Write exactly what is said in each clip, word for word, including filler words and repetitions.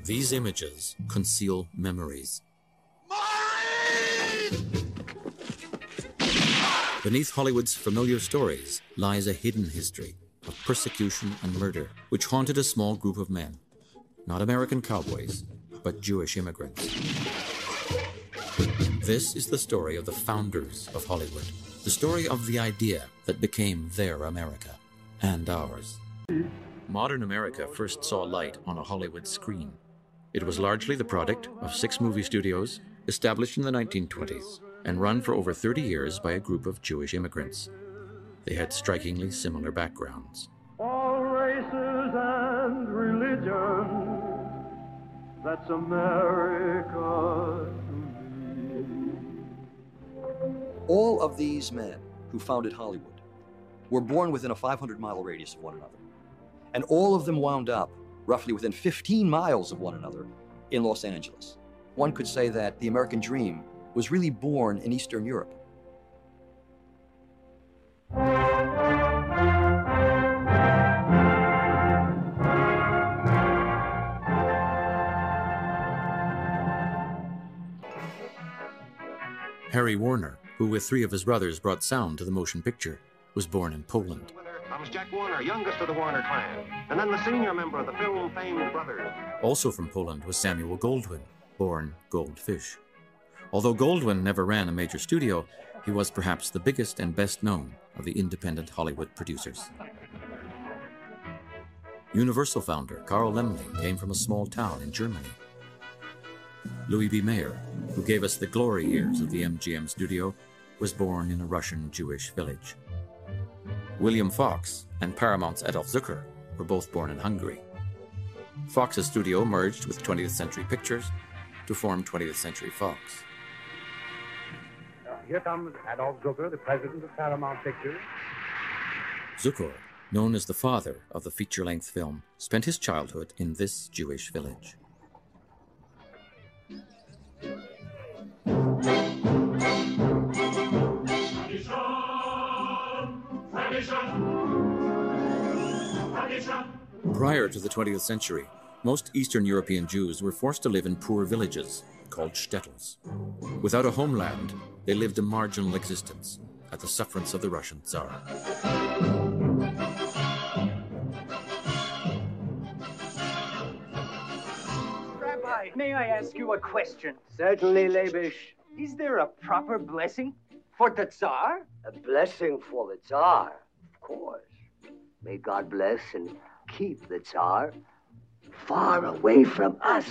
These images conceal memories. Beneath Hollywood's familiar stories lies a hidden history of persecution and murder, which haunted a small group of men, not American cowboys, but Jewish immigrants. This is the story of the founders of Hollywood, the story of the idea that became their America, and ours. Modern America first saw light on a Hollywood screen. It was largely the product of six movie studios established in the nineteen twenties and run for over thirty years by a group of Jewish immigrants. They had strikingly similar backgrounds. All races and religions, that's America to me. All of these men who founded Hollywood were born within a five hundred mile radius of one another. And all of them wound up roughly within fifteen miles of one another in Los Angeles. One could say that the American dream was really born in Eastern Europe. Harry Warner, who with three of his brothers brought sound to the motion picture, was born in Poland. Comes Jack Warner, youngest of the Warner clan, and then the senior member of the film-famed brothers. Also from Poland was Samuel Goldwyn, born Goldfish. Although Goldwyn never ran a major studio, he was perhaps the biggest and best known of the independent Hollywood producers. Universal founder Carl Laemmle came from a small town in Germany. Louis B. Mayer, who gave us the glory years of the M G M studio, was born in a Russian Jewish village. William Fox and Paramount's Adolf Zucker were both born in Hungary. Fox's studio merged with twentieth Century Pictures to form twentieth Century Fox. Uh, here comes Adolf Zucker, the president of Paramount Pictures. Zucker, known as the father of the feature-length film, spent his childhood in this Jewish village. Prior to the twentieth century, most Eastern European Jews were forced to live in poor villages called shtetls. Without a homeland, they lived a marginal existence at the sufferance of the Russian Tsar. Rabbi, may I ask you a question? Certainly, Leibish. Is there a proper blessing for the Tsar? A blessing for the Tsar, of course. May God bless and keep the Tsar far away from us.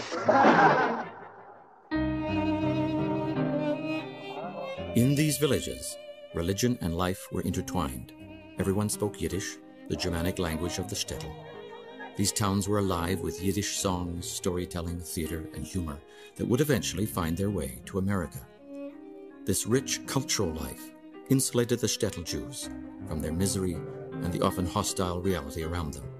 In these villages, religion and life were intertwined. Everyone spoke Yiddish, the Germanic language of the shtetl. These towns were alive with Yiddish songs, storytelling, theater, and humor that would eventually find their way to America. This rich cultural life insulated the shtetl Jews from their misery and the often hostile reality around them.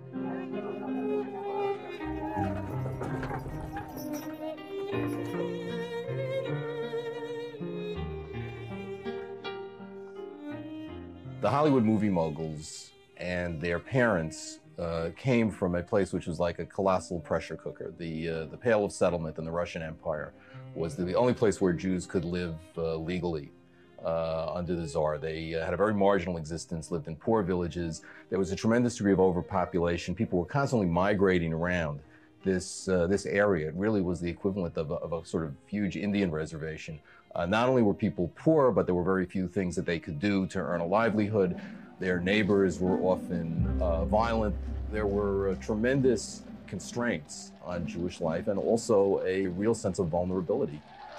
The Hollywood movie moguls and their parents uh, came from a place which was like a colossal pressure cooker. The, uh, the Pale of Settlement in the Russian Empire was the only place where Jews could live uh, legally uh, under the Tsar. They uh, had a very marginal existence, lived in poor villages. There was a tremendous degree of overpopulation. People were constantly migrating around this, uh, this area. It really was the equivalent of a, of a sort of huge Indian reservation. Uh, not only were people poor, but there were very few things that they could do to earn a livelihood. Their neighbors were often uh, violent. There were uh, tremendous constraints on Jewish life and also a real sense of vulnerability.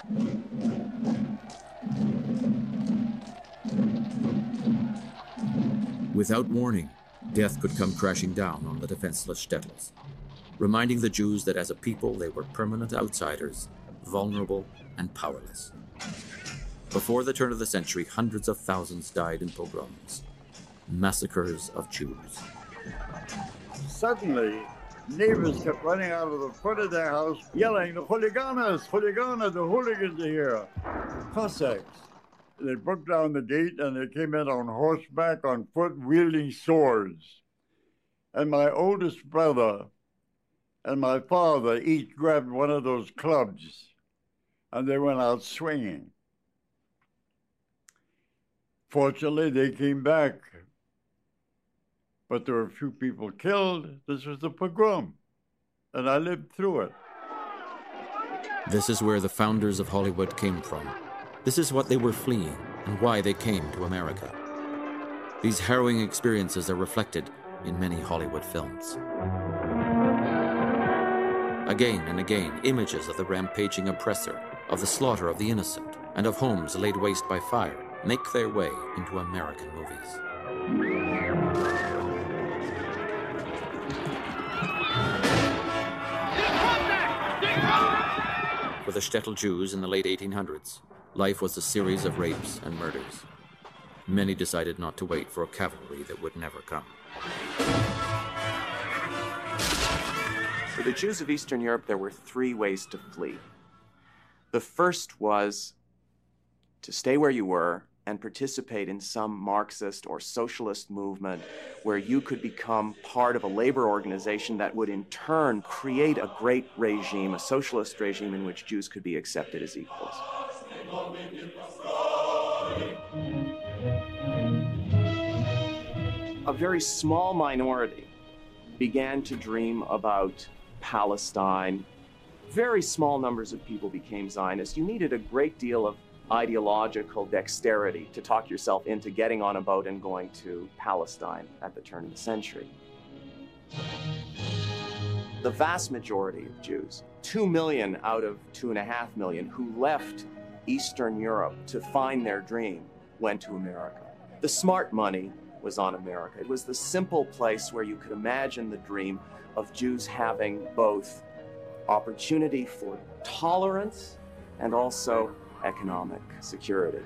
Without warning, death could come crashing down on the defenseless shtetls, reminding the Jews that as a people they were permanent outsiders, vulnerable and powerless. Before the turn of the century, hundreds of thousands died in pogroms, massacres of Jews. Suddenly, neighbors kept running out of the front of their house, yelling, "The Hooligans, Hooligans, the hooligans are here." Cossacks. They broke down the gate and they came in on horseback, on foot, wielding swords. And my oldest brother and my father each grabbed one of those clubs, and they went out swinging. Fortunately, they came back, but there were a few people killed. This was the pogrom, and I lived through it. This is where the founders of Hollywood came from. This is what they were fleeing and why they came to America. These harrowing experiences are reflected in many Hollywood films. Again and again, images of the rampaging oppressor, of the slaughter of the innocent, and of homes laid waste by fire make their way into American movies. For the shtetl Jews in the late eighteen hundreds, life was a series of rapes and murders. Many decided not to wait for a cavalry that would never come. For the Jews of Eastern Europe, there were three ways to flee. The first was to stay where you were and participate in some Marxist or socialist movement where you could become part of a labor organization that would in turn create a great regime, a socialist regime in which Jews could be accepted as equals. A very small minority began to dream about Palestine. Very small numbers of people became Zionists. You needed a great deal of ideological dexterity to talk yourself into getting on a boat and going to Palestine at the turn of the century. The vast majority of Jews, two million out of two and a half million, who left Eastern Europe to find their dream, went to America. The smart money was on America. It was the simple place where you could imagine the dream of Jews having both opportunity for tolerance and also economic security.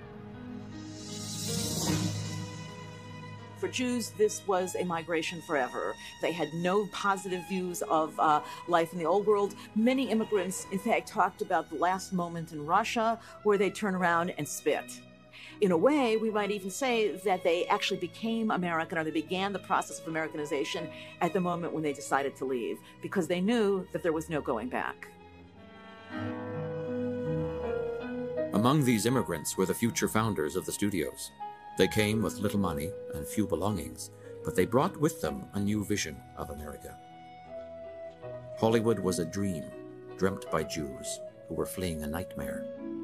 For Jews, this was a migration forever. They had no positive views of uh, life in the old world. Many immigrants, in fact, talked about the last moment in Russia where they turn around and spit. In a way, we might even say that they actually became American, or they began the process of Americanization at the moment when they decided to leave, because they knew that there was no going back. Among these immigrants were the future founders of the studios. They came with little money and few belongings, but they brought with them a new vision of America. Hollywood was a dream, dreamt by Jews who were fleeing a nightmare.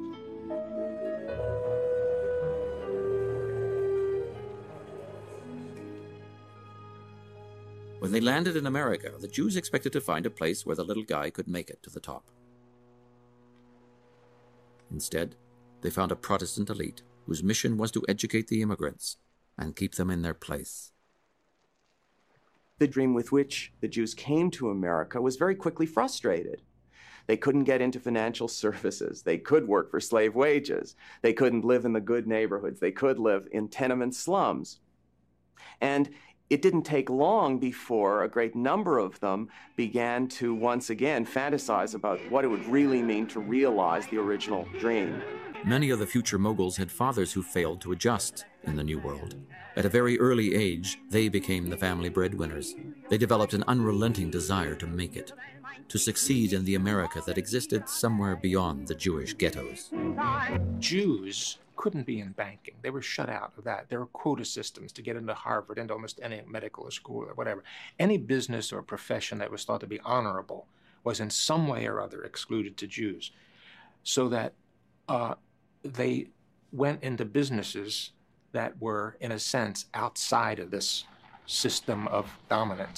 When they landed in America, the Jews expected to find a place where the little guy could make it to the top. Instead, they found a Protestant elite whose mission was to educate the immigrants and keep them in their place. The dream with which the Jews came to America was very quickly frustrated. They couldn't get into financial services. They could work for slave wages. They couldn't live in the good neighborhoods. They could live in tenement slums. And it didn't take long before a great number of them began to once again fantasize about what it would really mean to realize the original dream. Many of the future moguls had fathers who failed to adjust in the New World. At a very early age, they became the family breadwinners. They developed an unrelenting desire to make it, to succeed in the America that existed somewhere beyond the Jewish ghettos. Jews couldn't be in banking. They were shut out of that. There were quota systems to get into Harvard, into almost any medical school or whatever. Any business or profession that was thought to be honorable was in some way or other excluded to Jews. So that uh, they went into businesses that were, in a sense, outside of this system of dominance.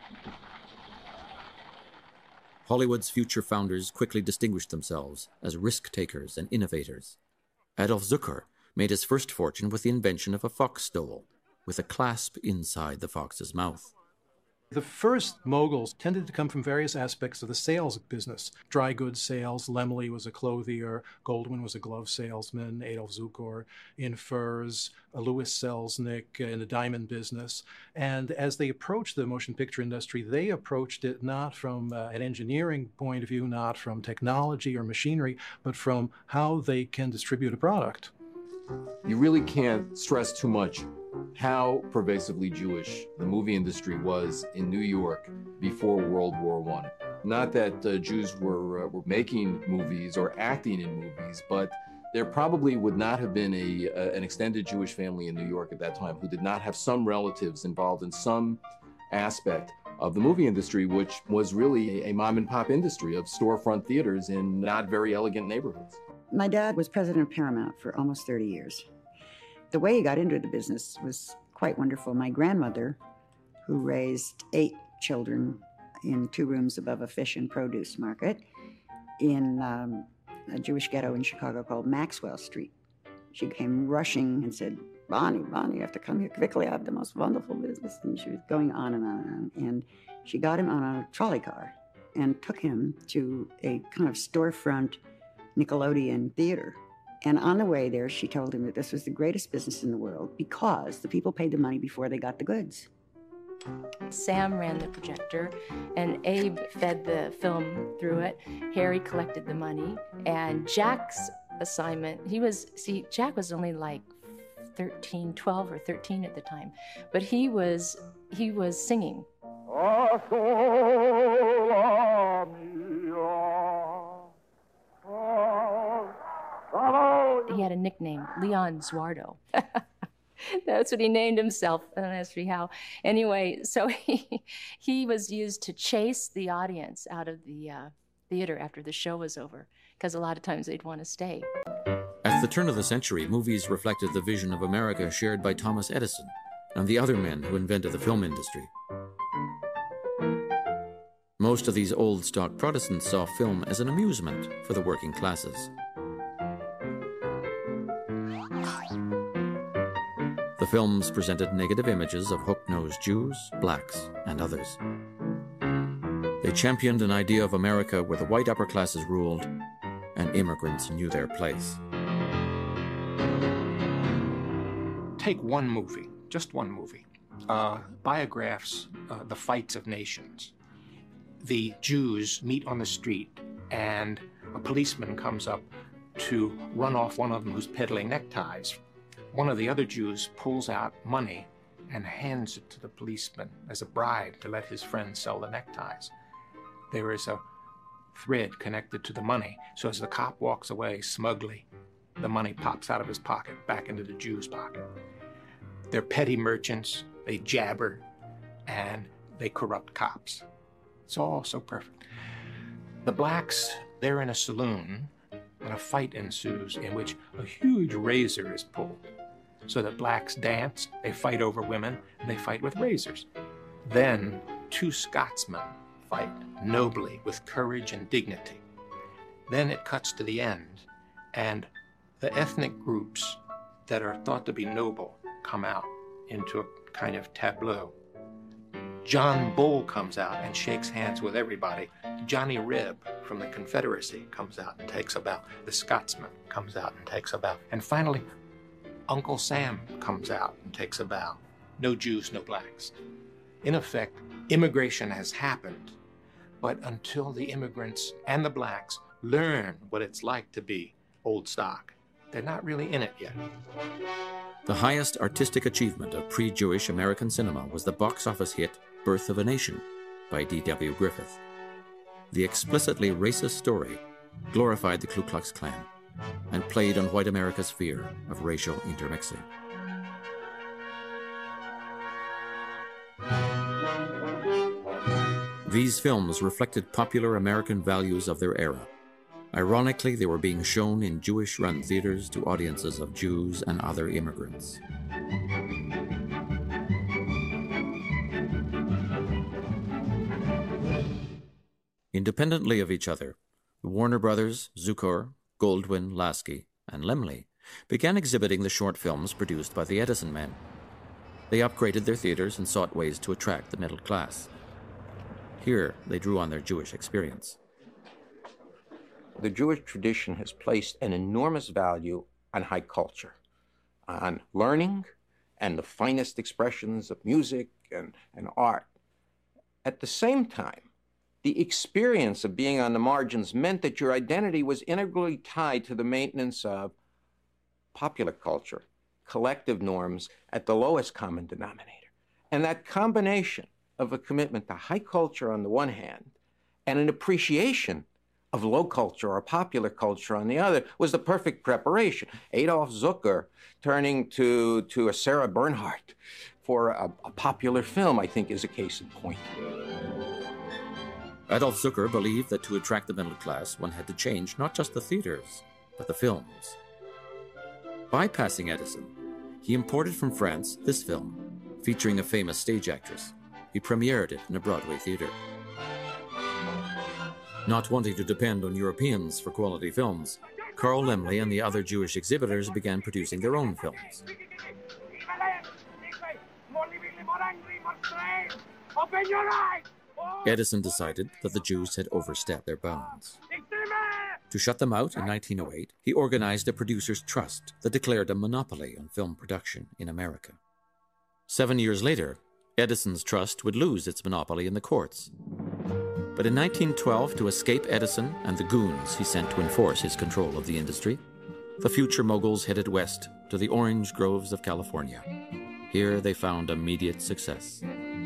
Hollywood's future founders quickly distinguished themselves as risk-takers and innovators. Adolf Zucker made his first fortune with the invention of a fox stole, with a clasp inside the fox's mouth. The first moguls tended to come from various aspects of the sales business. Dry goods sales, Laemmle was a clothier, Goldwyn was a glove salesman, Adolf Zukor in furs, Louis Selznick in the diamond business. And as they approached the motion picture industry, they approached it not from uh, an engineering point of view, not from technology or machinery, but from how they can distribute a product. You really can't stress too much how pervasively Jewish the movie industry was in New York before World War One. Not that uh, Jews were, uh, were making movies or acting in movies, but there probably would not have been a, uh, an extended Jewish family in New York at that time who did not have some relatives involved in some aspect of the movie industry, which was really a mom and pop industry of storefront theaters in not very elegant neighborhoods. My dad was president of Paramount for almost thirty years. The way he got into the business was quite wonderful. My grandmother, who raised eight children in two rooms above a fish and produce market in um, a Jewish ghetto in Chicago called Maxwell Street. She came rushing and said, Bonnie, Bonnie, you have to come here quickly. I have the most wonderful business. And she was going on and on and on. And she got him on a trolley car and took him to a kind of storefront Nickelodeon theater. And on the way there, she told him that this was the greatest business in the world because the people paid the money before they got the goods. Sam ran the projector, and Abe fed the film through it. Harry collected the money, and Jack's assignment, he was, see, Jack was only like thirteen, twelve or thirteen at the time, but he was, he was singing. He had a nickname, Leon Zuardo. That's what he named himself. I don't ask me how. Anyway, so he, he was used to chase the audience out of the uh, theater after the show was over, because a lot of times they'd want to stay. At the turn of the century, movies reflected the vision of America shared by Thomas Edison and the other men who invented the film industry. Most of these old stock Protestants saw film as an amusement for the working classes. The films presented negative images of hook-nosed Jews, blacks, and others. They championed an idea of America where the white upper classes ruled and immigrants knew their place. Take one movie, just one movie, uh, biographs, uh, The Fights of Nations. The Jews meet on the street, and a policeman comes up to run off one of them who's peddling neckties. One of the other Jews pulls out money and hands it to the policeman as a bribe to let his friend sell the neckties. There is a thread connected to the money, so as the cop walks away smugly, the money pops out of his pocket back into the Jew's pocket. They're petty merchants, they jabber, and they corrupt cops. It's all so perfect. The blacks, they're in a saloon, and a fight ensues in which a huge razor is pulled. So the blacks dance, they fight over women, and they fight with razors. Then two Scotsmen fight nobly with courage and dignity. Then it cuts to the end, and the ethnic groups that are thought to be noble come out into a kind of tableau. John Bull comes out and shakes hands with everybody. Johnny Reb from the Confederacy comes out and takes a bow. The Scotsman comes out and takes a bow. And finally, Uncle Sam comes out and takes a bow. No Jews, no blacks. In effect, immigration has happened, but until the immigrants and the blacks learn what it's like to be old stock, they're not really in it yet. The highest artistic achievement of pre-Jewish American cinema was the box office hit Birth of a Nation by D W Griffith. The explicitly racist story glorified the Ku Klux Klan and played on white America's fear of racial intermixing. These films reflected popular American values of their era. Ironically, they were being shown in Jewish-run theaters to audiences of Jews and other immigrants. Independently of each other, the Warner Brothers, Zukor, Goldwyn, Lasky, and Laemmle began exhibiting the short films produced by the Edison men. They upgraded their theaters and sought ways to attract the middle class. Here, they drew on their Jewish experience. The Jewish tradition has placed an enormous value on high culture, on learning and the finest expressions of music and, and art. At the same time, the experience of being on the margins meant that your identity was integrally tied to the maintenance of popular culture, collective norms at the lowest common denominator. And that combination of a commitment to high culture on the one hand and an appreciation of low culture or popular culture on the other was the perfect preparation. Adolf Zucker turning to, to a Sarah Bernhardt for a, a popular film, I think, is a case in point. Adolf Zucker believed that to attract the middle class, one had to change not just the theaters, but the films. Bypassing Edison, he imported from France this film, featuring a famous stage actress. He premiered it in a Broadway theater. Not wanting to depend on Europeans for quality films, Carl Laemmle and the other Jewish exhibitors began producing their own films. Edison decided that the Jews had overstepped their bounds. To shut them out in nineteen oh eight, he organized a producers' trust that declared a monopoly on film production in America. Seven years later, Edison's trust would lose its monopoly in the courts. But in nineteen twelve, to escape Edison and the goons he sent to enforce his control of the industry, the future moguls headed west to the orange groves of California. Here they found immediate success.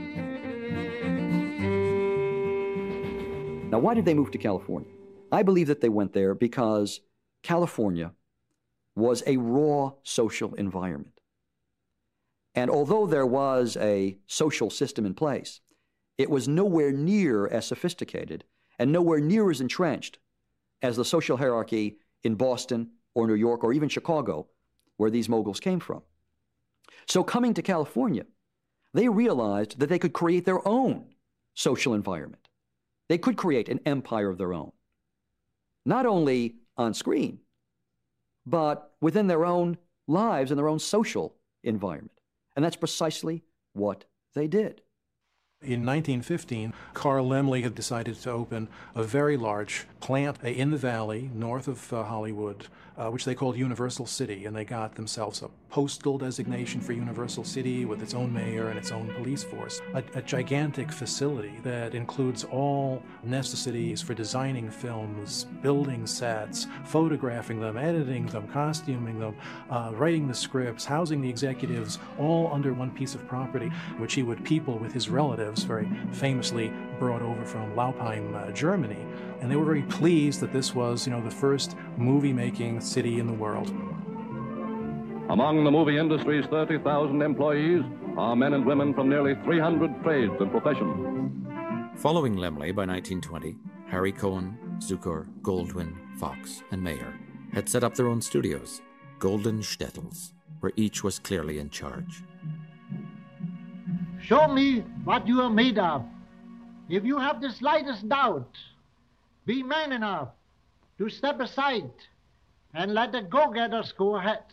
Now, why did they move to California? I believe that they went there because California was a raw social environment. And although there was a social system in place, it was nowhere near as sophisticated and nowhere near as entrenched as the social hierarchy in Boston or New York or even Chicago, where these moguls came from. So coming to California, they realized that they could create their own social environment. They could create an empire of their own, not only on screen, but within their own lives and their own social environment. And that's precisely what they did. In nineteen fifteen, Carl Laemmle had decided to open a very large plant in the valley north of uh, Hollywood, uh, which they called Universal City, and they got themselves a postal designation for Universal City with its own mayor and its own police force. A, a gigantic facility that includes all necessities for designing films, building sets, photographing them, editing them, costuming them, uh, writing the scripts, housing the executives, all under one piece of property, which he would people with his relatives, very famously brought over from Laupheim, uh, Germany. And they were very pleased that this was, you know, the first movie-making city in the world. Among the movie industry's thirty thousand employees are men and women from nearly three hundred trades and professions. Following Laemmle by nineteen twenty, Harry Cohen, Zucker, Goldwyn, Fox, and Mayer had set up their own studios, Golden Shtetls, where each was clearly in charge. Show me what you are made of. If you have the slightest doubt, be man enough to step aside and let the go-getters go ahead.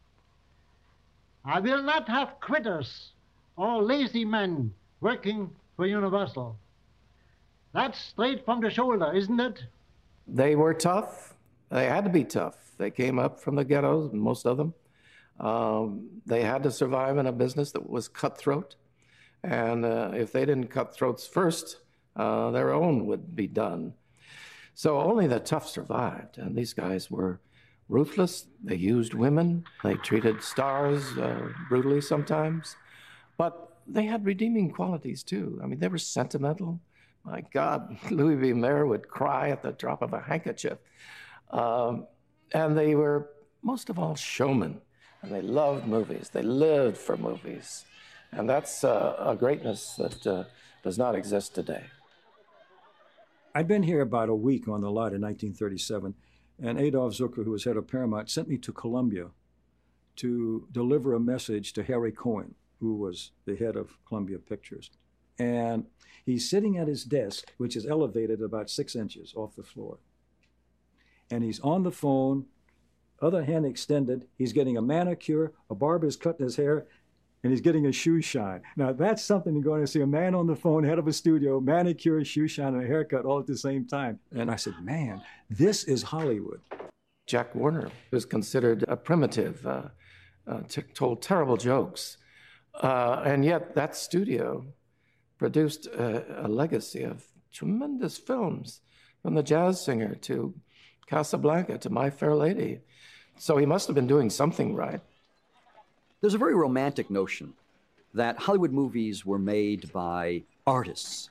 I will not have quitters or lazy men working for Universal. That's straight from the shoulder, isn't it? They were tough. They had to be tough. They came up from the ghettos, most of them. Um, they had to survive in a business that was cutthroat. And uh, if they didn't cut throats first, uh, their own would be done. So only the tough survived. And these guys were ruthless. They used women. They treated stars uh, brutally sometimes. But they had redeeming qualities, too. I mean, they were sentimental. My God, Louis B. Mayer would cry at the drop of a handkerchief. Um, and they were, most of all, showmen. And they loved movies. They lived for movies. And that's uh, a greatness that uh, does not exist today. I'd been here about a week on the lot in nineteen thirty-seven, and Adolf Zucker, who was head of Paramount, sent me to Columbia to deliver a message to Harry Cohen, who was the head of Columbia Pictures. And he's sitting at his desk, which is elevated about six inches off the floor. And he's on the phone, other hand extended. He's getting a manicure, a barber's cutting his hair, and he's getting a shoe shine. Now, that's something you're going to see a man on the phone, head of a studio, manicure, shoe shine, and a haircut all at the same time. And I said, man, this is Hollywood. Jack Warner was considered a primitive, uh, uh, t- told terrible jokes. Uh, and yet that studio produced a, a legacy of tremendous films, from The Jazz Singer to Casablanca to My Fair Lady. So he must have been doing something right. There's a very romantic notion that Hollywood movies were made by artists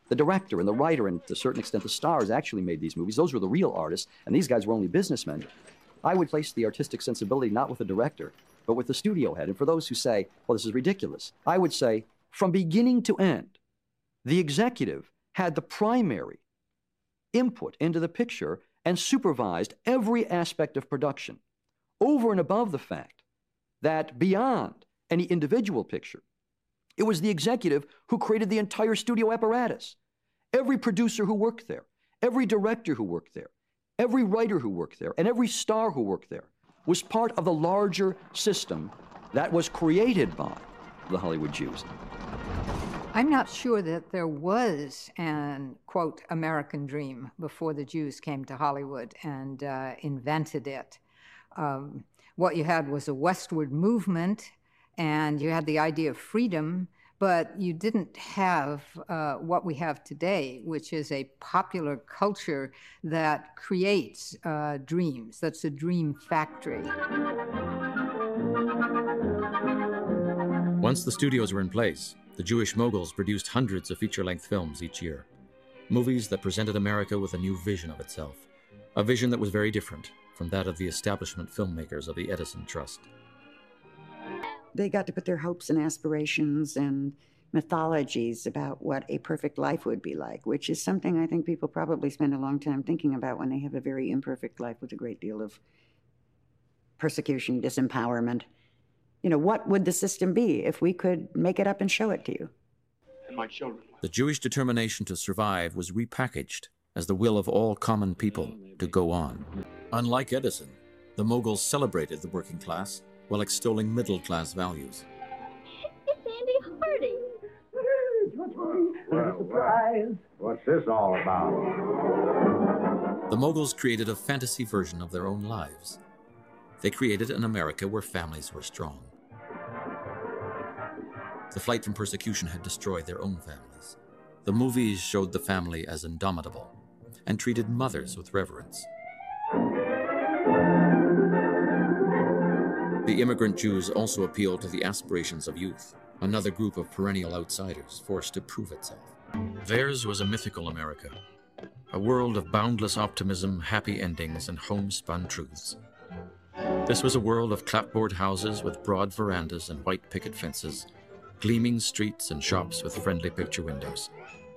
The director and the writer, and to a certain extent the stars, actually made these movies. Those were the real artists, and these guys were only businessmen. I would place the artistic sensibility not with the director, but with the studio head. And for those who say, well, this is ridiculous, I would say, from beginning to end, the executive had the primary input into the picture and supervised every aspect of production, over and above the fact that beyond any individual picture, it was the executive who created the entire studio apparatus. Every producer who worked there, every director who worked there, every writer who worked there, and every star who worked there was part of the larger system that was created by the Hollywood Jews. I'm not sure that there was an, quote, American dream before the Jews came to Hollywood and uh, invented it. Um, what you had was a westward movement, and you had the idea of freedom, but you didn't have uh, what we have today, which is a popular culture that creates uh, dreams. That's a dream factory. Once the studios were in place, the Jewish moguls produced hundreds of feature-length films each year. Movies that presented America with a new vision of itself. A vision that was very different from that of the establishment filmmakers of the Edison Trust. They got to put their hopes and aspirations and mythologies about what a perfect life would be like, which is something I think people probably spend a long time thinking about when they have a very imperfect life with a great deal of persecution, disempowerment. You know, what would the system be if we could make it up and show it to you? And my children. The Jewish determination to survive was repackaged as the will of all common people to go on. Unlike Edison, the moguls celebrated the working class while extolling middle-class values. It's Andy Hardy. What a surprise. What's this all about? The moguls created a fantasy version of their own lives. They created an America where families were strong. The flight from persecution had destroyed their own families. The movies showed the family as indomitable and treated mothers with reverence. The immigrant Jews also appealed to the aspirations of youth, another group of perennial outsiders forced to prove itself. Theirs was a mythical America, a world of boundless optimism, happy endings, and homespun truths. This was a world of clapboard houses with broad verandas and white picket fences, gleaming streets and shops with friendly picture windows.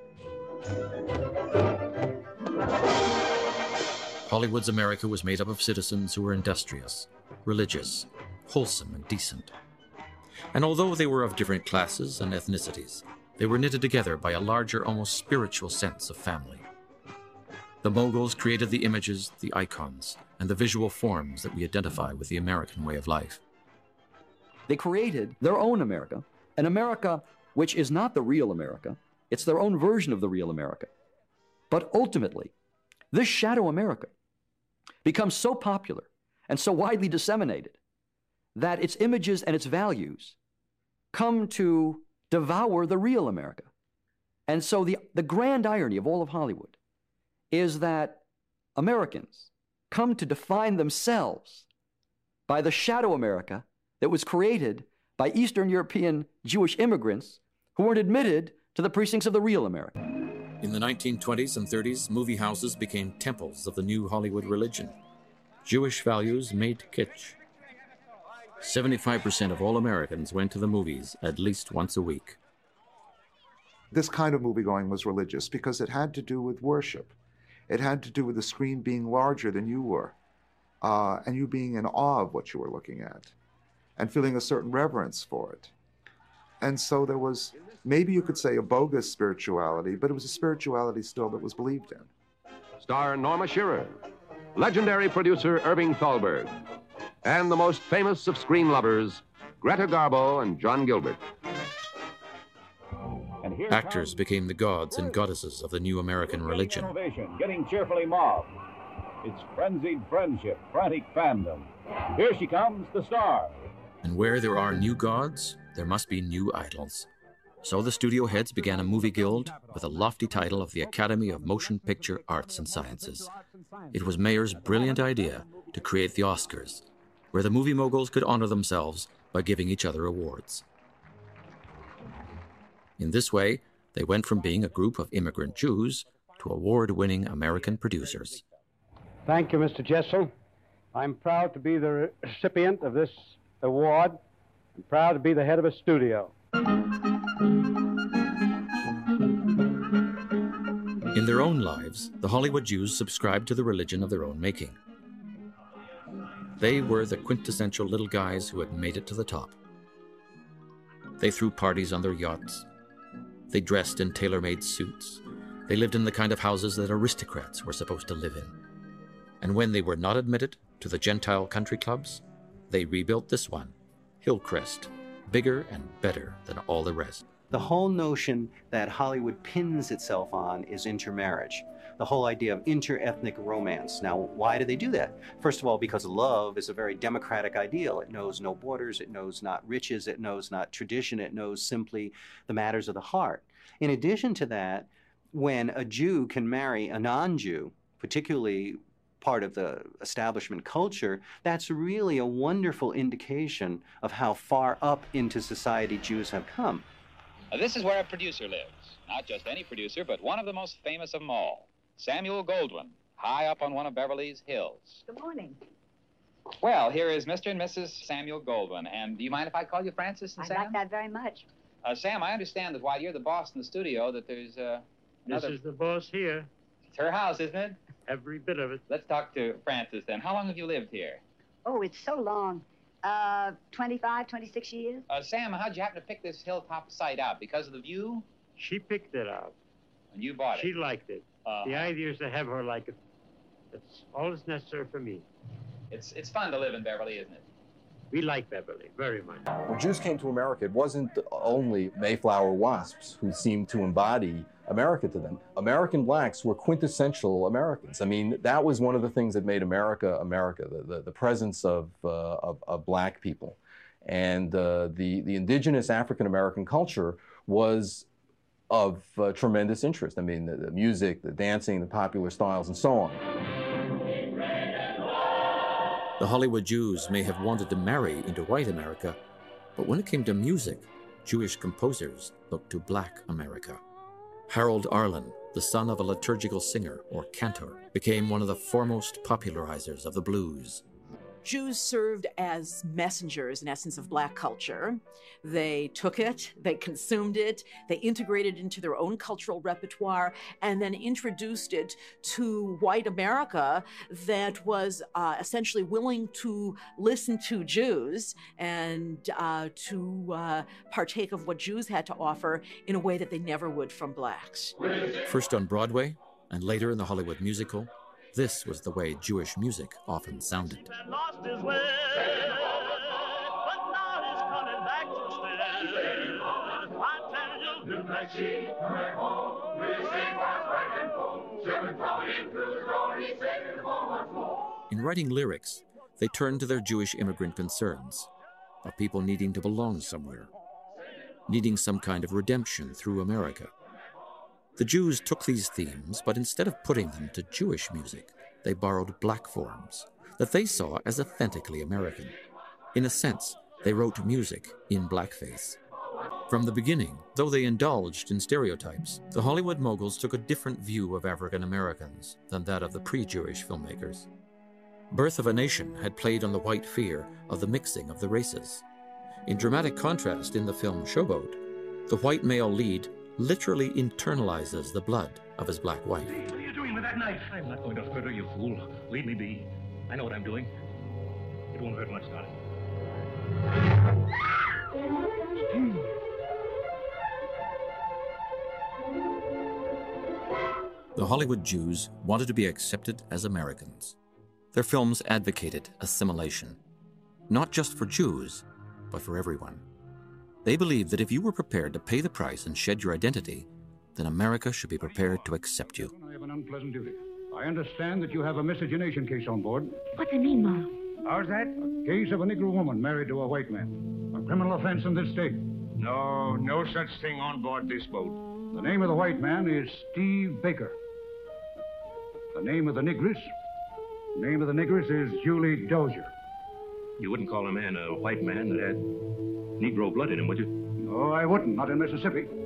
Hollywood's America was made up of citizens who were industrious, religious, wholesome, and decent. And although they were of different classes and ethnicities, they were knitted together by a larger, almost spiritual sense of family. The moguls created the images, the icons, and the visual forms that we identify with the American way of life. They created their own America, an America which is not the real America. It's their own version of the real America. But ultimately, this shadow America becomes so popular and so widely disseminated that its images and its values come to devour the real America. And so the, the grand irony of all of Hollywood is that Americans come to define themselves by the shadow America that was created by Eastern European Jewish immigrants who weren't admitted to the precincts of the real America. In the nineteen twenties and thirties, movie houses became temples of the new Hollywood religion. Jewish values made kitsch. seventy-five percent of all Americans went to the movies at least once a week. This kind of movie-going was religious because it had to do with worship. It had to do with the screen being larger than you were, uh, and you being in awe of what you were looking at, and feeling a certain reverence for it. And so there was, maybe you could say, a bogus spirituality, but it was a spirituality still that was believed in. Star Norma Shearer, legendary producer Irving Thalberg, and the most famous of screen lovers, Greta Garbo and John Gilbert. Actors became the gods and goddesses of the new American religion. Innovation, getting cheerfully mobbed. It's frenzied friendship, frantic fandom. Here she comes, the star. And where there are new gods, there must be new idols. So the studio heads began a movie guild with a lofty title of the Academy of Motion Picture Arts and Sciences. It was Mayer's brilliant idea to create the Oscars, where the movie moguls could honor themselves by giving each other awards. In this way, They went from being a group of immigrant Jews to award-winning American producers. Thank you, Mister Jessel. I'm proud to be the recipient of this award. I'm proud to be the head of a studio. In their own lives, the Hollywood Jews subscribed to the religion of their own making. They were the quintessential little guys who had made it to the top. They threw parties on their yachts. They dressed in tailor-made suits. They lived in the kind of houses that aristocrats were supposed to live in. And when they were not admitted to the Gentile country clubs, they rebuilt this one, Hillcrest, bigger and better than all the rest. The whole notion that Hollywood pins itself on is intermarriage. The whole idea of inter-ethnic romance. Now, why do they do that? First of all, because love is a very democratic ideal. It knows no borders, it knows not riches, it knows not tradition, it knows simply the matters of the heart. In addition to that, when a Jew can marry a non-Jew, particularly part of the establishment culture, that's really a wonderful indication of how far up into society Jews have come. Now, this is where a producer lives. Not just any producer, but one of the most famous of them all, Samuel Goldwyn, high up on one of Beverly's hills. Good morning. Well, here is Mister and Missus Samuel Goldwyn. And do you mind if I call you Francis and I'd Sam? like that very much. Uh, Sam, I understand that while you're the boss in the studio, that there's uh, another... This is the boss here. It's her house, isn't it? Every bit of it. Let's talk to Francis then. How long have you lived here? Oh, it's so long. Uh, twenty-five, twenty-six years. Uh, Sam, how'd you happen to pick this hilltop site out? Because of the view? She picked it out. And you bought it? She liked it. Uh-huh. The idea is to have her like it. That's all that's necessary for me. It's, it's fun to live in Beverly, isn't it? We like Beverly very much. When Jews came to America, it wasn't only Mayflower wasps who seemed to embody America to them. American blacks were quintessential Americans. I mean, that was one of the things that made America America, the, the, the presence of, uh, of, of black people. And uh, the, the indigenous African-American culture was of uh, tremendous interest. I mean, the, the music, the dancing, the popular styles, and so on. The Hollywood Jews may have wanted to marry into white America, but when it came to music, Jewish composers looked to black America. Harold Arlen, the son of a liturgical singer or cantor, became one of the foremost popularizers of the blues. Jews served as messengers, in essence, of black culture. They took it, they consumed it, they integrated it into their own cultural repertoire, and then introduced it to white America that was uh, essentially willing to listen to Jews and uh, to uh, partake of what Jews had to offer in a way that they never would from blacks. First on Broadway, and later in the Hollywood musical, this was the way Jewish music often sounded. Lost his way, but now he's coming back to stay. I tell you, like she coming home, we sing while fighting home. Children coming in through the door, he said it once more. In writing lyrics, they turned to their Jewish immigrant concerns, of people needing to belong somewhere, needing some kind of redemption through America. The Jews took these themes, but instead of putting them to Jewish music, they borrowed black forms that they saw as authentically American. In a sense, they wrote music in blackface. From the beginning, though they indulged in stereotypes, the Hollywood moguls took a different view of African Americans than that of the pre-Jewish filmmakers. Birth of a Nation had played on the white fear of the mixing of the races. In dramatic contrast, in the film Showboat, the white male lead literally internalizes the blood of his black wife. What are you doing with that knife? I'm not going to hurt her, you fool. Leave me be. I know what I'm doing. It won't hurt much, darling. The Hollywood Jews wanted to be accepted as Americans. Their films advocated assimilation, not just for Jews, but for everyone. They believed that if you were prepared to pay the price and shed your identity, then America should be prepared to accept you. I have an unpleasant duty. I understand that you have a miscegenation case on board. What do you mean, Mom? How's that? A case of a Negro woman married to a white man. A criminal offense in this state. No, no such thing on board this boat. The name of the white man is Steve Baker. The name of the negress? The name of the negress is Julie Dozier. You wouldn't call a man a white man that had Negro blood in him, would you? No, I wouldn't. Not in Mississippi.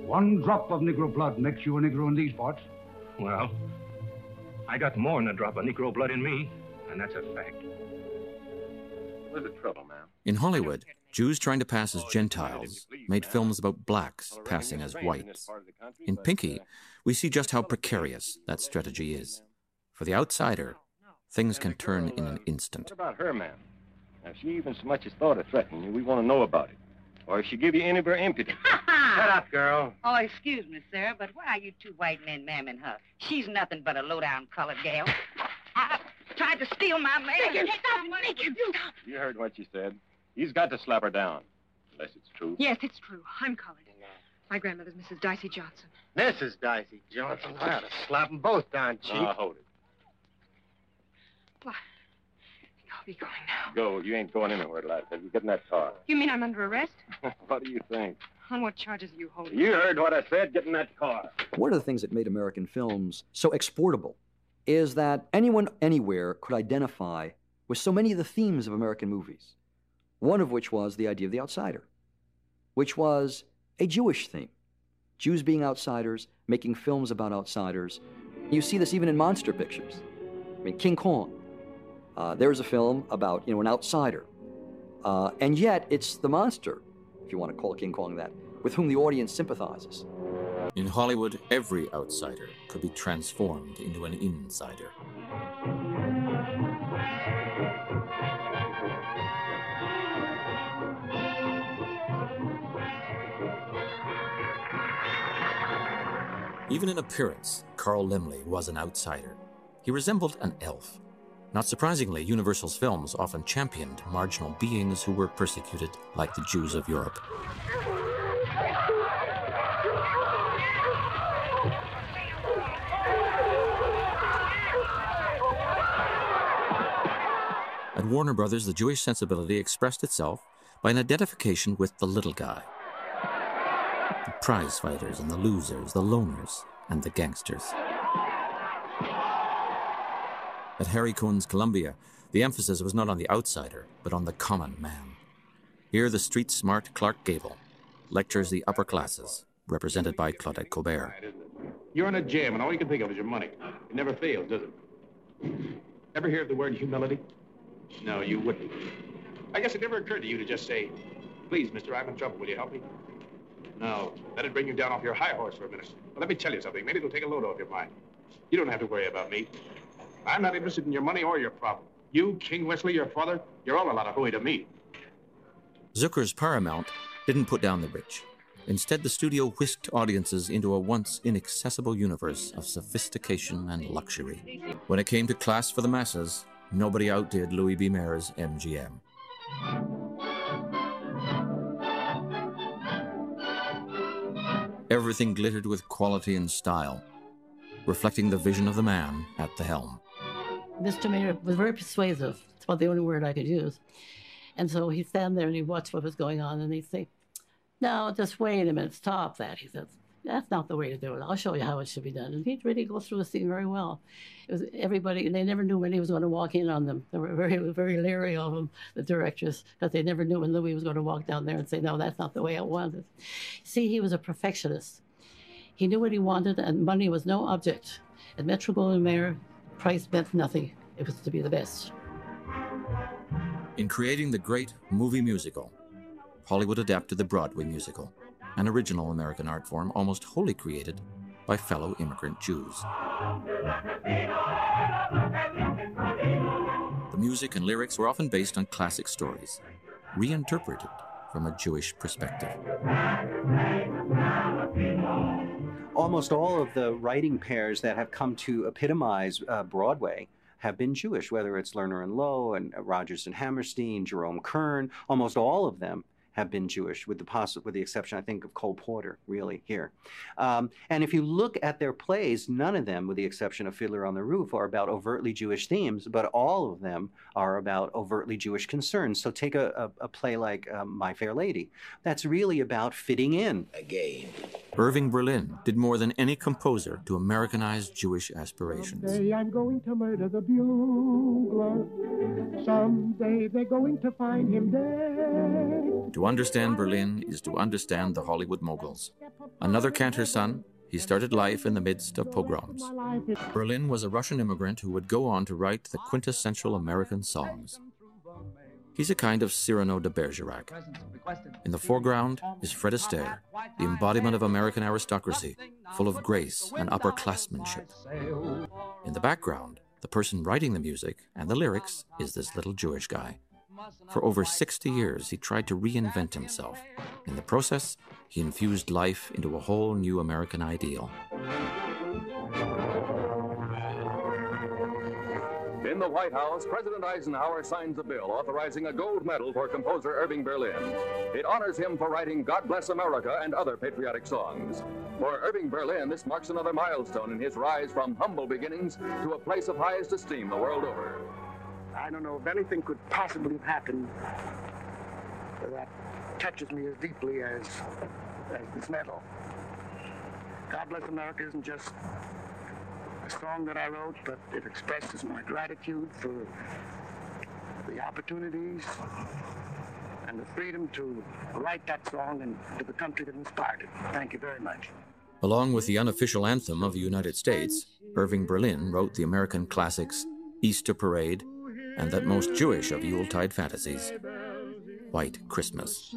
One drop of Negro blood makes you a Negro in these parts. Well, I got more than a drop of Negro blood in me, and that's a fact. What's the trouble, man? In Hollywood, Jews trying to pass as Gentiles made films about blacks passing as whites. In Pinky, we see just how precarious that strategy is. For the outsider, things can turn in an instant. What about her, man? Now, if she even so much as thought of threatening you, we want to know about it. Or if she give you any of her impudence. Shut up, girl. Oh, excuse me, sir, but why are you two white men mamming her? She's nothing but a low-down colored gal. I tried to steal my man. Make him stop, make him stop. You heard what she said. He's got to slap her down. Unless it's true. Yes, it's true. I'm colored. My grandmother's Missus Dicey Johnson. Missus Dicey Johnson. I ought to slap them both down, Chief. Now, hold it. Why? I'll be going now. Go. You ain't going anywhere, lad. You get in that car. You mean I'm under arrest? What do you think? On what charges are you holding? You heard what I said. Get in that car. One of the things that made American films so exportable is that anyone, anywhere could identify with so many of the themes of American movies. One of which was the idea of the outsider, which was a Jewish theme. Jews being outsiders, making films about outsiders. You see this even in monster pictures. I mean, King Kong. Uh, there's a film about, you know, an outsider. Uh, and yet, it's the monster, if you want to call King Kong that, with whom the audience sympathizes. In Hollywood, every outsider could be transformed into an insider. Even in appearance, Carl Laemmle was an outsider. He resembled an elf. Not surprisingly, Universal's films often championed marginal beings who were persecuted like the Jews of Europe. At Warner Brothers, the Jewish sensibility expressed itself by an identification with the little guy. The prize fighters and the losers, the loners and the gangsters. At Harry Cohn's Columbia, the emphasis was not on the outsider, but on the common man. Here, the street-smart Clark Gable lectures the upper classes, represented by Claudette Colbert. You're in a jam, and all you can think of is your money. It never fails, does it? Ever hear of the word humility? No, you wouldn't. I guess it never occurred to you to just say, please, mister, I'm in trouble. Will you help me? No, that'd bring you down off your high horse for a minute. Well, let me tell you something. Maybe it'll take a load off your mind. You don't have to worry about me. I'm not interested in your money or your problem. You, King Wesley, your father, you're all a lot of hooey to me. Zucker's Paramount didn't put down the rich. Instead, the studio whisked audiences into a once inaccessible universe of sophistication and luxury. When it came to class for the masses, nobody outdid Louis B. Mayer's M G M. Everything glittered with quality and style, reflecting the vision of the man at the helm. Mister Mayer was very persuasive. It's about the only word I could use. And so he'd stand there and he'd watch what was going on and he'd say, no, just wait a minute, stop that. He says, that's not the way to do it. I'll show you how it should be done. And he'd really go through the scene very well. It was everybody, they never knew when he was going to walk in on them. They were very, very leery of him, the directors, because they never knew when Louis was going to walk down there and say, no, that's not the way I want it. See, he was a perfectionist. He knew what he wanted, and money was no object. At Metro-Goldwyn-Mayer, price meant nothing. It was to be the best. In creating the great movie musical, Hollywood adapted the Broadway musical, an original American art form almost wholly created by fellow immigrant Jews. The music and lyrics were often based on classic stories, reinterpreted from a Jewish perspective. Almost all of the writing pairs that have come to epitomize uh, Broadway have been Jewish, whether it's Lerner and Loewe and uh, Rodgers and Hammerstein, Jerome Kern. Almost all of them have been Jewish, with the poss- with the exception, I think, of Cole Porter, really, here. Um, and if you look at their plays, none of them, with the exception of Fiddler on the Roof, are about overtly Jewish themes, but all of them are about overtly Jewish concerns. So take a, a, a play like um, My Fair Lady. That's really about fitting in. Again. Irving Berlin did more than any composer to Americanize Jewish aspirations. Someday I'm going to murder the bugler. Someday they're going to find him dead. To understand Berlin is to understand the Hollywood moguls. Another cantor's son, he started life in the midst of pogroms. Berlin was a Russian immigrant who would go on to write the quintessential American songs. He's a kind of Cyrano de Bergerac. In the foreground is Fred Astaire, the embodiment of American aristocracy, full of grace and upperclassmanship. In the background, the person writing the music and the lyrics is this little Jewish guy. For over sixty years, he tried to reinvent himself. In the process, he infused life into a whole new American ideal. In the White House, President Eisenhower signs a bill authorizing a gold medal for composer Irving Berlin. It honors him for writing God Bless America and other patriotic songs. For Irving Berlin, this marks another milestone in his rise from humble beginnings to a place of highest esteem the world over. I don't know if anything could possibly have happened that touches me as deeply as, as this medal. God Bless America isn't just a song that I wrote, but it expresses my gratitude for the opportunities and the freedom to write that song and to the country that inspired it. Thank you very much. Along with the unofficial anthem of the United States, Irving Berlin wrote the American classics Easter Parade and that most Jewish of Yuletide fantasies, White Christmas.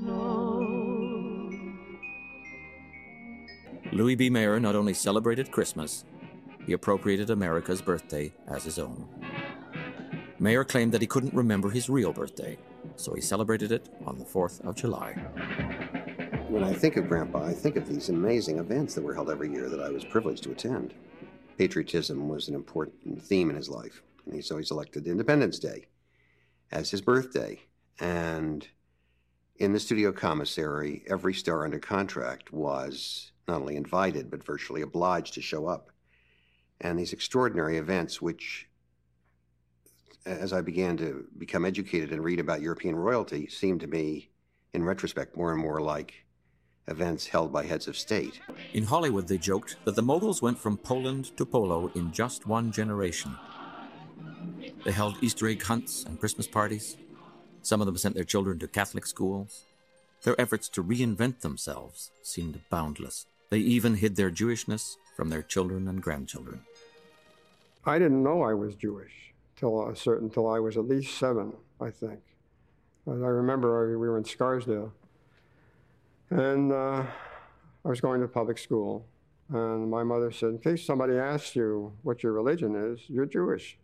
Louis B. Mayer not only celebrated Christmas, he appropriated America's birthday as his own. Mayer claimed that he couldn't remember his real birthday, so he celebrated it on the fourth of July. When I think of Grandpa, I think of these amazing events that were held every year that I was privileged to attend. Patriotism was an important theme in his life, and he's always elected Independence Day as his birthday. And in the studio commissary, every star under contract was not only invited, but virtually obliged to show up. And these extraordinary events, which, as I began to become educated and read about European royalty, seemed to me, in retrospect, more and more like events held by heads of state. In Hollywood, they joked that the moguls went from Poland to polo in just one generation. They held Easter egg hunts and Christmas parties. Some of them sent their children to Catholic schools. Their efforts to reinvent themselves seemed boundless. They even hid their Jewishness from their children and grandchildren. I didn't know I was Jewish till a certain till I was at least seven, I think. And I remember we were in Scarsdale, and uh, I was going to public school, and my mother said, "In case somebody asks you what your religion is, you're Jewish."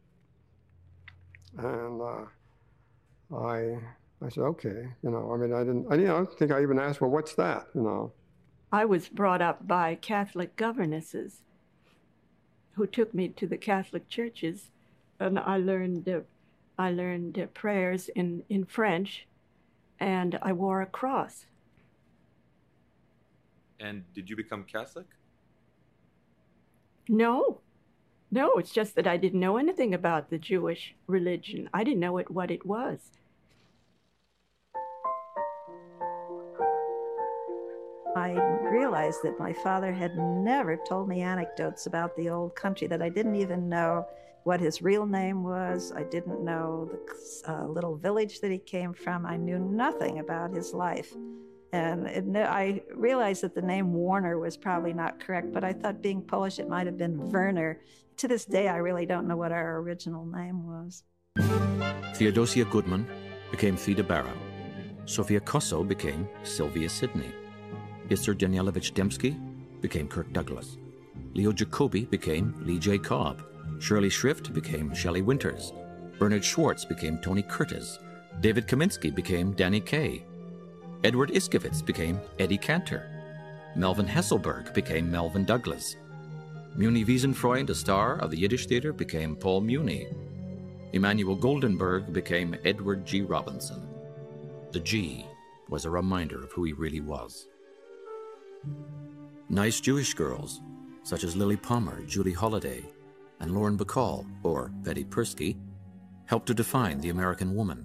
And uh, I, I said, "Okay," you know. I mean, I didn't, I didn't I don't think I even asked, "Well, what's that?" You know. I was brought up by Catholic governesses who took me to the Catholic churches, and I learned uh, I learned uh, prayers in, in French, and I wore a cross. And did you become Catholic? No, no, it's just that I didn't know anything about the Jewish religion. I didn't know it, what it was. I realized that my father had never told me anecdotes about the old country, that I didn't even know what his real name was. I didn't know the uh, little village that he came from. I knew nothing about his life. And it, I realized that the name Warner was probably not correct, but I thought being Polish, it might have been Werner. To this day, I really don't know what our original name was. Theodosia Goodman became Theda Bara. Sofia Kosso became Sylvia Sidney. Isser Danielevich Dembski became Kirk Douglas. Leo Jacobi became Lee J. Cobb. Shirley Shrift became Shelley Winters. Bernard Schwartz became Tony Curtis. David Kaminsky became Danny Kaye. Edward Iskevitz became Eddie Cantor. Melvin Hesselberg became Melvin Douglas. Muni Wiesenfreund, a star of the Yiddish Theater, became Paul Muni. Emmanuel Goldenberg became Edward G. Robinson. The G was a reminder of who he really was. Nice Jewish girls, such as Lily Palmer, Julie Holliday, and Lauren Bacall, or Betty Persky, helped to define the American woman.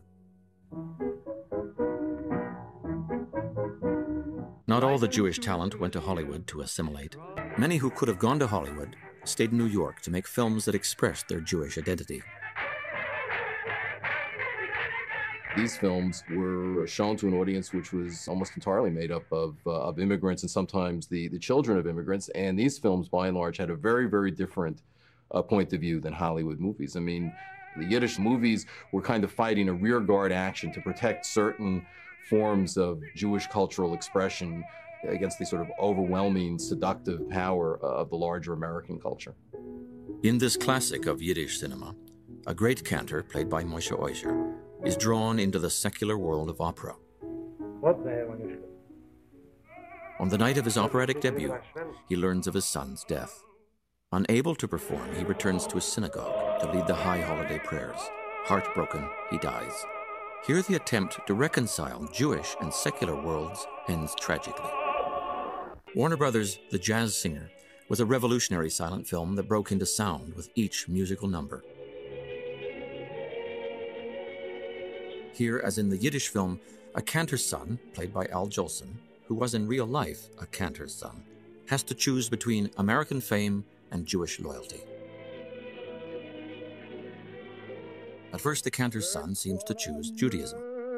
Not all the Jewish talent went to Hollywood to assimilate. Many who could have gone to Hollywood stayed in New York to make films that expressed their Jewish identity. These films were shown to an audience which was almost entirely made up of, uh, of immigrants and sometimes the, the children of immigrants. And these films, by and large, had a very, very different uh, point of view than Hollywood movies. I mean, the Yiddish movies were kind of fighting a rearguard action to protect certain forms of Jewish cultural expression against the sort of overwhelming, seductive power of the larger American culture. In this classic of Yiddish cinema, a great cantor, played by Moshe Oisher, is drawn into the secular world of opera. On the night of his operatic debut, he learns of his son's death. Unable to perform, he returns to his synagogue to lead the high holiday prayers. Heartbroken, he dies. Here the attempt to reconcile Jewish and secular worlds ends tragically. Warner Brothers' The Jazz Singer was a revolutionary silent film that broke into sound with each musical number. Here, as in the Yiddish film, a cantor's son, played by Al Jolson, who was in real life a cantor's son, has to choose between American fame and Jewish loyalty. At first, the cantor's son seems to choose Judaism.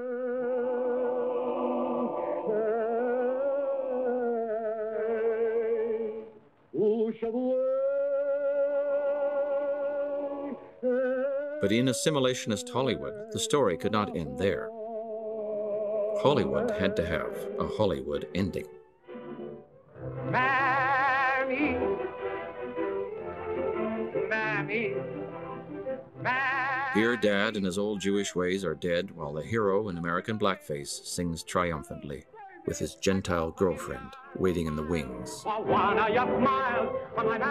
But in assimilationist Hollywood, the story could not end there. Hollywood had to have a Hollywood ending. Mammy, Mammy, Mammy. Here, Dad and his old Jewish ways are dead, while the hero in American blackface sings triumphantly, with his Gentile girlfriend waiting in the wings. One of your smiles on my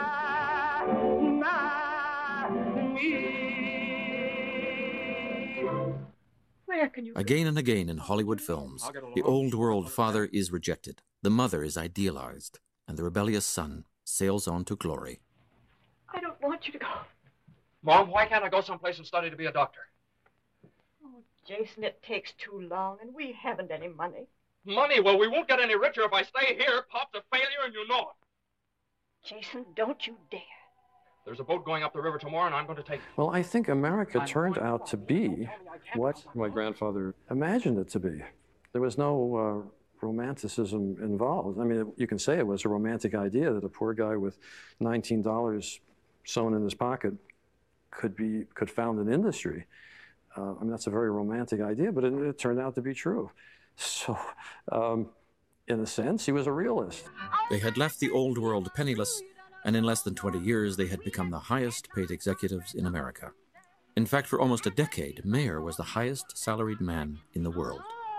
Where can you... Again and again in Hollywood films, the old world father is rejected, the mother is idealized, and the rebellious son sails on to glory. I don't want you to go. Mom, why can't I go someplace and study to be a doctor? Oh, Jason, it takes too long, and we haven't any money. Money? Well, we won't get any richer if I stay here. Pop's a failure, and you know it. Jason, don't you dare. There's a boat going up the river tomorrow, and I'm going to take it. Well, I think America turned out to be what my grandfather imagined it to be. There was no uh, romanticism involved. I mean, you can say it was a romantic idea that a poor guy with nineteen dollars sewn in his pocket could be could found an industry. Uh, I mean, that's a very romantic idea, but it, it turned out to be true. So, um, in a sense, he was a realist. They had left the old world penniless, and in less than twenty years, they had become the highest paid executives in America. In fact, for almost a decade, Mayer was the highest salaried man in the world.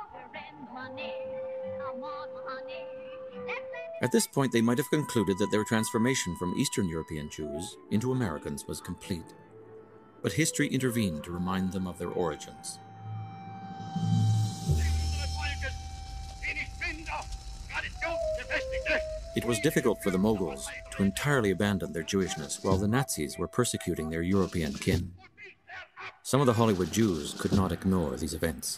At this point, they might have concluded that their transformation from Eastern European Jews into Americans was complete. But history intervened to remind them of their origins. It was difficult for the Moguls to entirely abandon their Jewishness while the Nazis were persecuting their European kin. Some of the Hollywood Jews could not ignore these events.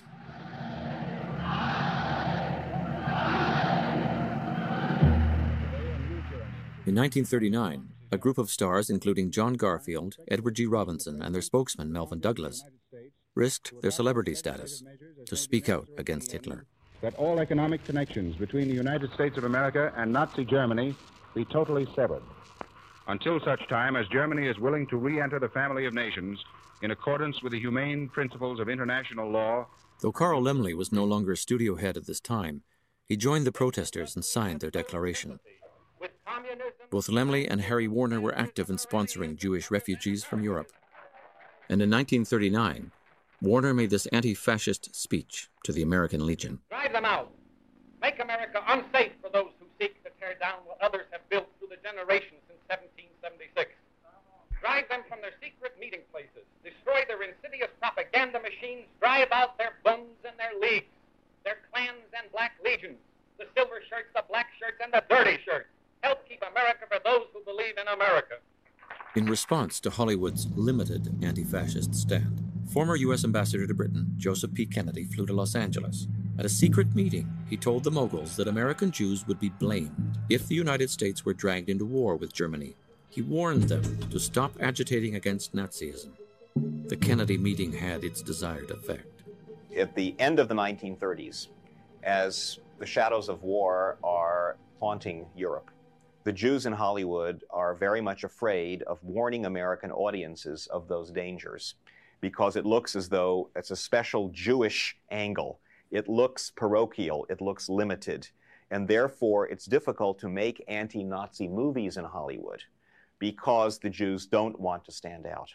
In nineteen thirty-nine, a group of stars, including John Garfield, Edward G. Robinson, and their spokesman, Melvin Douglas, risked their celebrity status to speak out against Hitler. That all economic connections between the United States of America and Nazi Germany be totally severed, until such time as Germany is willing to re-enter the family of nations in accordance with the humane principles of international law. Though Carl Laemmle was no longer studio head at this time, he joined the protesters and signed their declaration. Both Laemmle and Harry Warner were active in sponsoring Jewish refugees from Europe. And in nineteen thirty-nine, Warner made this anti-fascist speech to the American Legion. Drive them out. Make America unsafe for those who seek to tear down what others have built through the generations since seventeen seventy-six. Drive them from their secret meeting places. Destroy their insidious propaganda machines. Drive out their bunds and their leagues, their clans and black legions, the silver shirts, the black shirts, and the dirty shirts. Help keep America for those who believe in America. In response to Hollywood's limited anti-fascist stand, former U S Ambassador to Britain, Joseph P. Kennedy, flew to Los Angeles. At a secret meeting, he told the Moguls that American Jews would be blamed if the United States were dragged into war with Germany. He warned them to stop agitating against Nazism. The Kennedy meeting had its desired effect. at the end of the nineteen thirties, as the shadows of war are haunting Europe, the Jews in Hollywood are very much afraid of warning American audiences of those dangers, because it looks as though it's a special Jewish angle. It looks parochial, it looks limited, and therefore it's difficult to make anti-Nazi movies in Hollywood because the Jews don't want to stand out.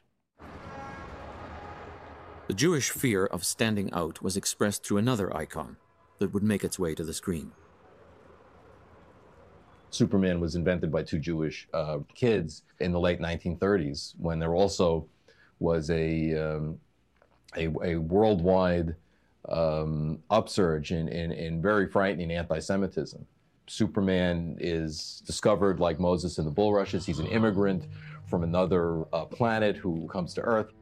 The Jewish fear of standing out was expressed through another icon that would make its way to the screen. Superman was invented by two Jewish uh, kids in the late nineteen thirties, when there also was a, um, a, a worldwide um, upsurge in, in, in very frightening anti-Semitism. Superman is discovered like Moses in the bulrushes. He's an immigrant from another uh, planet who comes to Earth.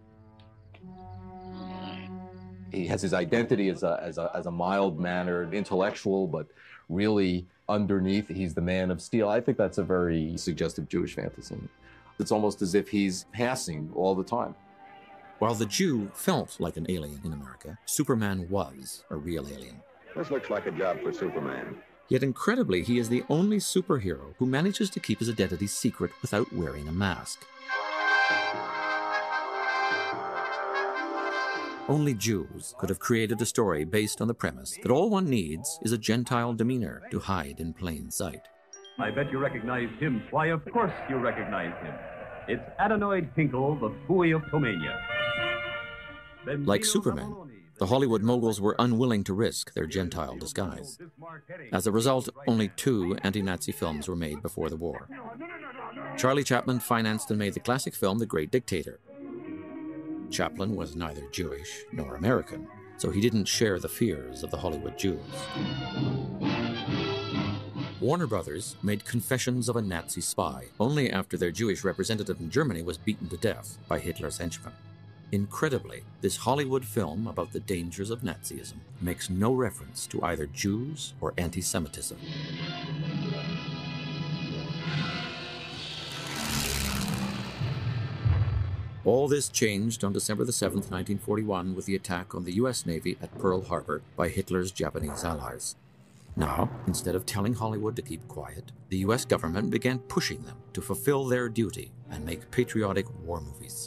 He has his identity as a, as a, as a mild-mannered intellectual, but really underneath, he's the man of steel. I think that's a very suggestive Jewish fantasy. It's almost as if he's passing all the time. While the Jew felt like an alien in America, Superman was a real alien. This looks like a job for Superman. Yet incredibly, he is the only superhero who manages to keep his identity secret without wearing a mask. Only Jews could have created a story based on the premise that all one needs is a Gentile demeanor to hide in plain sight. I bet you recognize him. Why, of course you recognize him. It's Adenoid Hinkle, the Fooey of Tomania. Like Superman, the Hollywood moguls were unwilling to risk their Gentile disguise. As a result, only two anti-Nazi films were made before the war. Charlie Chaplin financed and made the classic film The Great Dictator. Chaplin was neither Jewish nor American, so he didn't share the fears of the Hollywood Jews. Warner Brothers made Confessions of a Nazi Spy only after their Jewish representative in Germany was beaten to death by Hitler's henchmen. Incredibly, this Hollywood film about the dangers of Nazism makes no reference to either Jews or anti-Semitism. All this changed on December the seventh, nineteen forty-one, with the attack on the U S Navy at Pearl Harbor by Hitler's Japanese allies. Now, instead of telling Hollywood to keep quiet, the U S government began pushing them to fulfill their duty and make patriotic war movies.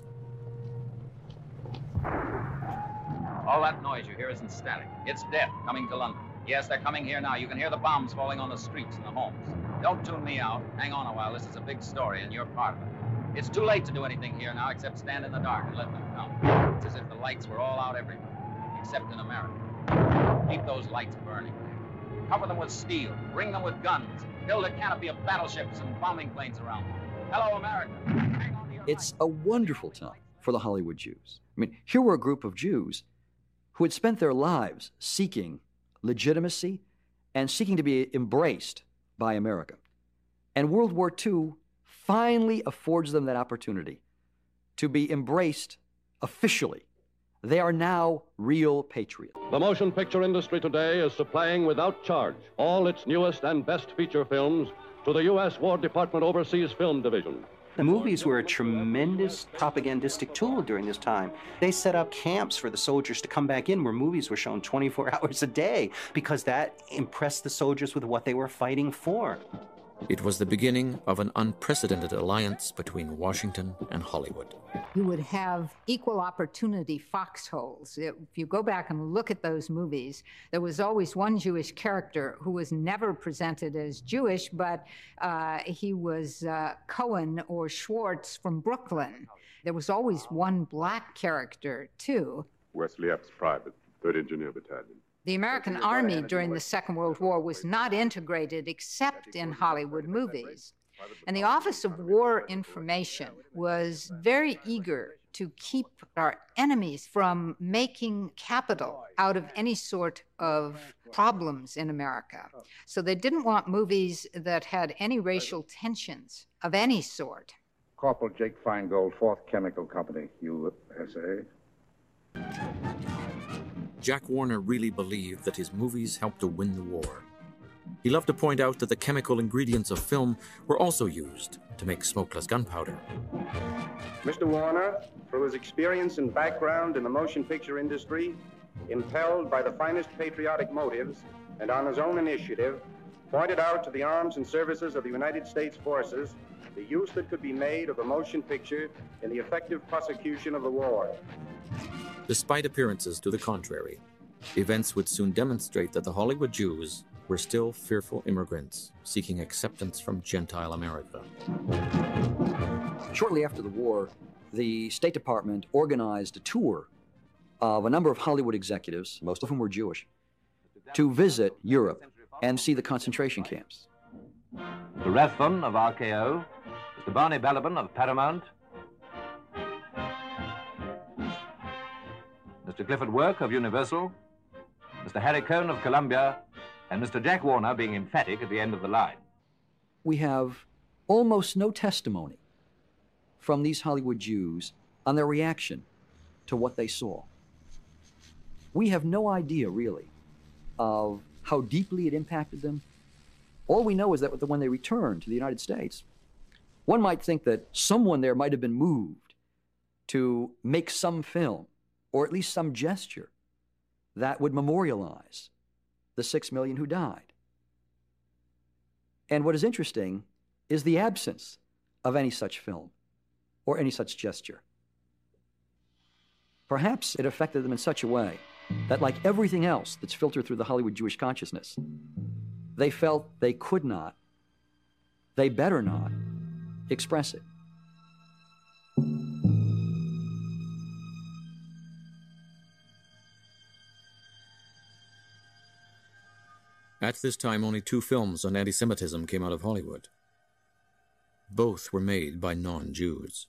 All that noise you hear isn't static. It's death coming to London. Yes, they're coming here now. You can hear the bombs falling on the streets and the homes. Don't tune me out. Hang on a while. This is a big story, and you're part of it. It's too late to do anything here now except stand in the dark and let them come. It's as if the lights were all out everywhere, except in America. Keep those lights burning. Cover them with steel. Bring them with guns. Build a canopy of battleships and bombing planes around them. Hello, America. Hang on to your It's a wonderful time for the Hollywood Jews. I mean, here were a group of Jews who had spent their lives seeking legitimacy and seeking to be embraced by America. And World War Two finally affords them that opportunity to be embraced officially. They are now real patriots. The motion picture industry today is supplying without charge all its newest and best feature films to the U S War Department Overseas Film Division. The movies were a tremendous propagandistic tool during this time. They set up camps for the soldiers to come back in where movies were shown twenty-four hours a day because that impressed the soldiers with what they were fighting for. It was the beginning of an unprecedented alliance between Washington and Hollywood. You would have equal opportunity foxholes. If you go back and look at those movies, there was always one Jewish character who was never presented as Jewish, but uh, he was uh, Cohen or Schwartz from Brooklyn. There was always one black character, too. Wesley Epps, Private, third Engineer Battalion. The American Army during the Second World War was not integrated except in Hollywood movies. And the Office of War Information was very eager to keep our enemies from making capital out of any sort of problems in America. So they didn't want movies that had any racial tensions of any sort. Corporal Jake Feingold, fourth Chemical Company, U S A. Jack Warner really believed that his movies helped to win the war. He loved to point out that the chemical ingredients of film were also used to make smokeless gunpowder. Mister Warner, through his experience and background in the motion picture industry, impelled by the finest patriotic motives and on his own initiative, pointed out to the arms and services of the United States forces the use that could be made of the motion picture in the effective prosecution of the war. Despite appearances to the contrary, events would soon demonstrate that the Hollywood Jews were still fearful immigrants seeking acceptance from Gentile America. Shortly after the war, the State Department organized a tour of a number of Hollywood executives, most of whom were Jewish, to visit Europe and see the concentration camps. The Rathbun of R K O, Mister Barney Balaban of Paramount, Mister Clifford Work of Universal, Mister Harry Cohn of Columbia, and Mister Jack Warner being emphatic at the end of the line. We have almost no testimony from these Hollywood Jews on their reaction to what they saw. We have no idea, really, of how deeply it impacted them. All we know is that when they returned to the United States, one might think that someone there might have been moved to make some film, or at least some gesture, that would memorialize the six million who died. And what is interesting is the absence of any such film or any such gesture. Perhaps it affected them in such a way that, like everything else that's filtered through the Hollywood Jewish consciousness, they felt they could not, they better not, express it. At this time, only two films on anti-Semitism came out of Hollywood. Both were made by non-Jews.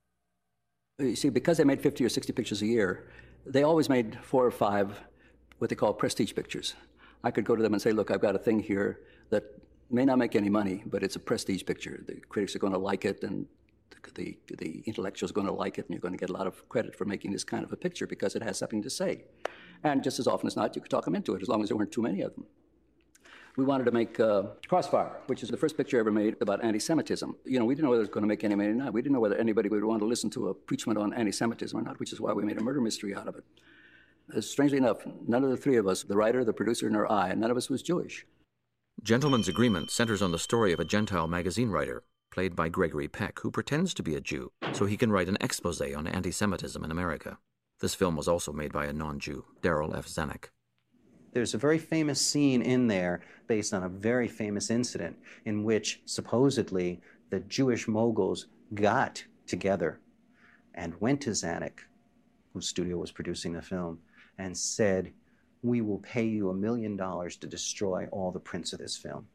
You see, because they made fifty or sixty pictures a year, they always made four or five what they call prestige pictures. I could go to them and say, look, I've got a thing here that may not make any money, but it's a prestige picture. The critics are going to like it, and the, the, the intellectuals are going to like it, and you're going to get a lot of credit for making this kind of a picture because it has something to say. And just as often as not, you could talk them into it, as long as there weren't too many of them. We wanted to make uh, Crossfire, which is the first picture ever made about anti-Semitism. You know, we didn't know whether it was going to make any money or not. We didn't know whether anybody would want to listen to a preachment on anti-Semitism or not, which is why we made a murder mystery out of it. Uh, strangely enough, none of the three of us, the writer, the producer, nor I, none of us was Jewish. Gentleman's Agreement centers on the story of a Gentile magazine writer, played by Gregory Peck, who pretends to be a Jew so he can write an expose on anti-Semitism in America. This film was also made by a non-Jew, Darryl F. Zanuck. There's a very famous scene in there based on a very famous incident in which supposedly the Jewish moguls got together and went to Zanuck, whose studio was producing the film, and said, we will pay you a million dollars to destroy all the prints of this film.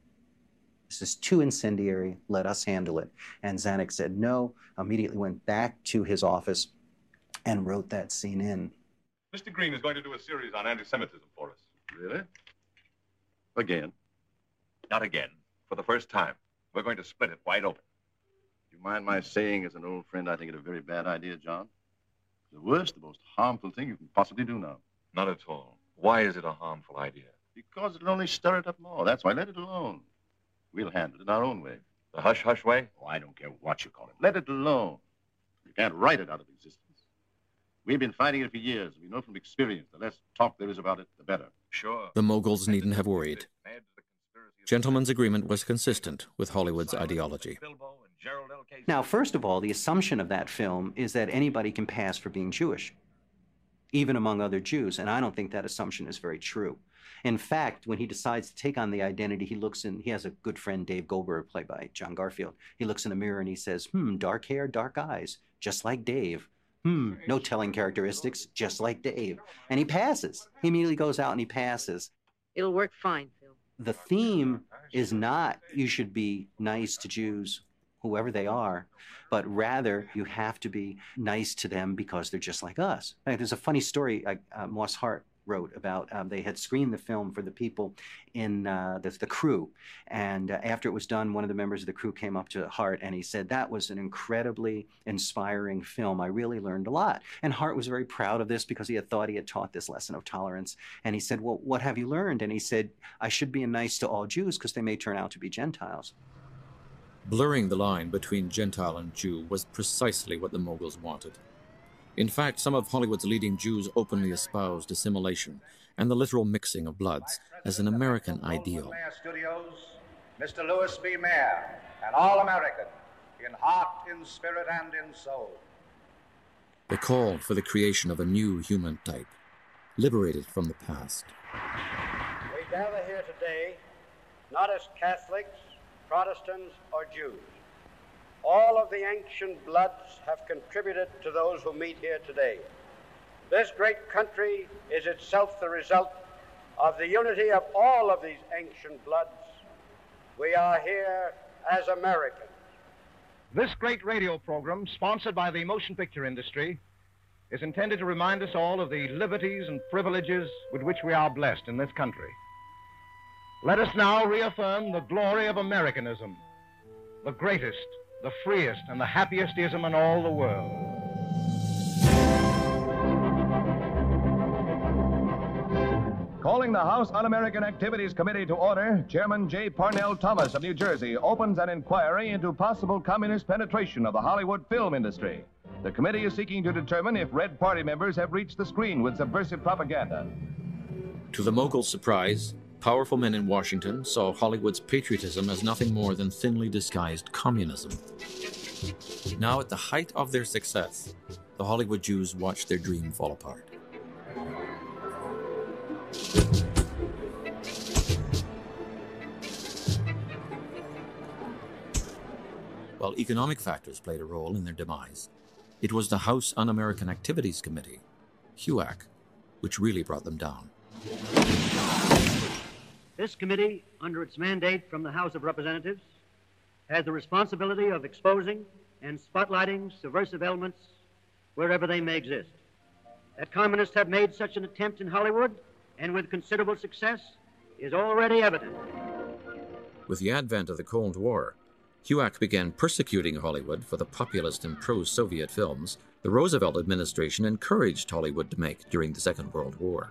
This is too incendiary, let us handle it. And Zanuck said no, immediately went back to his office and wrote that scene in. Mister Green is going to do a series on anti-Semitism for us. Really? Again? Not again. For the first time. We're going to split it wide open. Do you mind my saying, as an old friend, I think it a very bad idea, John? The worst, the most harmful thing you can possibly do now. Not at all. Why is it a harmful idea? Because it'll only stir it up more. That's why. Let it alone. We'll handle it in our own way. The hush-hush way? Oh, I don't care what you call it. Let it alone. You can't write it out of existence. We've been fighting it for years. We know from experience the less talk there is about it, the better. Sure. The moguls needn't have worried. Gentleman's Agreement was consistent with Hollywood's ideology. Now, first of all, the assumption of that film is that anybody can pass for being Jewish, even among other Jews, and I don't think that assumption is very true. In fact, when he decides to take on the identity, he looks in, he has a good friend, Dave Goldberg, played by John Garfield. He looks in the mirror and he says, hmm, dark hair, dark eyes, just like Dave. Hmm, no telling characteristics, just like Dave. And he passes. He immediately goes out and he passes. It'll work fine, Phil. The theme is not you should be nice to Jews, whoever they are, but rather you have to be nice to them because they're just like us. In fact, there's a funny story uh, uh, Moss Hart wrote about, um, they had screened the film for the people in uh, the, the crew. And uh, after it was done, one of the members of the crew came up to Hart and he said, that was an incredibly inspiring film. I really learned a lot. And Hart was very proud of this because he had thought he had taught this lesson of tolerance. And he said, well, what have you learned? And he said, I should be nice to all Jews because they may turn out to be Gentiles. Blurring the line between Gentile and Jew was precisely what the moguls wanted. In fact, some of Hollywood's leading Jews openly espoused assimilation and the literal mixing of bloods as an American ideal. Mayer Studios, Mister Louis B. Mayer, an all-American, in heart, in spirit, and in soul. They called for the creation of a new human type, liberated from the past. We gather here today not as Catholics, Protestants, or Jews. All of the ancient bloods have contributed to those who meet here today. This great country is itself the result of the unity of all of these ancient bloods. We are here as Americans. This great radio program, sponsored by the motion picture industry, is intended to remind us all of the liberties and privileges with which we are blessed in this country. Let us now reaffirm the glory of Americanism, the greatest, the freest, and the happiest ism in all the world. Calling the House Un-American Activities Committee to order, Chairman J. Parnell Thomas of New Jersey opens an inquiry into possible communist penetration of the Hollywood film industry. The committee is seeking to determine if Red Party members have reached the screen with subversive propaganda. To the mogul's surprise, powerful men in Washington saw Hollywood's patriotism as nothing more than thinly disguised communism. Now, at the height of their success, the Hollywood Jews watched their dream fall apart. While economic factors played a role in their demise, it was the House Un-American Activities Committee, HUAC, which really brought them down. This committee, under its mandate from the House of Representatives, has the responsibility of exposing and spotlighting subversive elements wherever they may exist. That communists have made such an attempt in Hollywood, and with considerable success, is already evident. With the advent of the Cold War, HUAC began persecuting Hollywood for the populist and pro-Soviet films the Roosevelt administration encouraged Hollywood to make during the Second World War.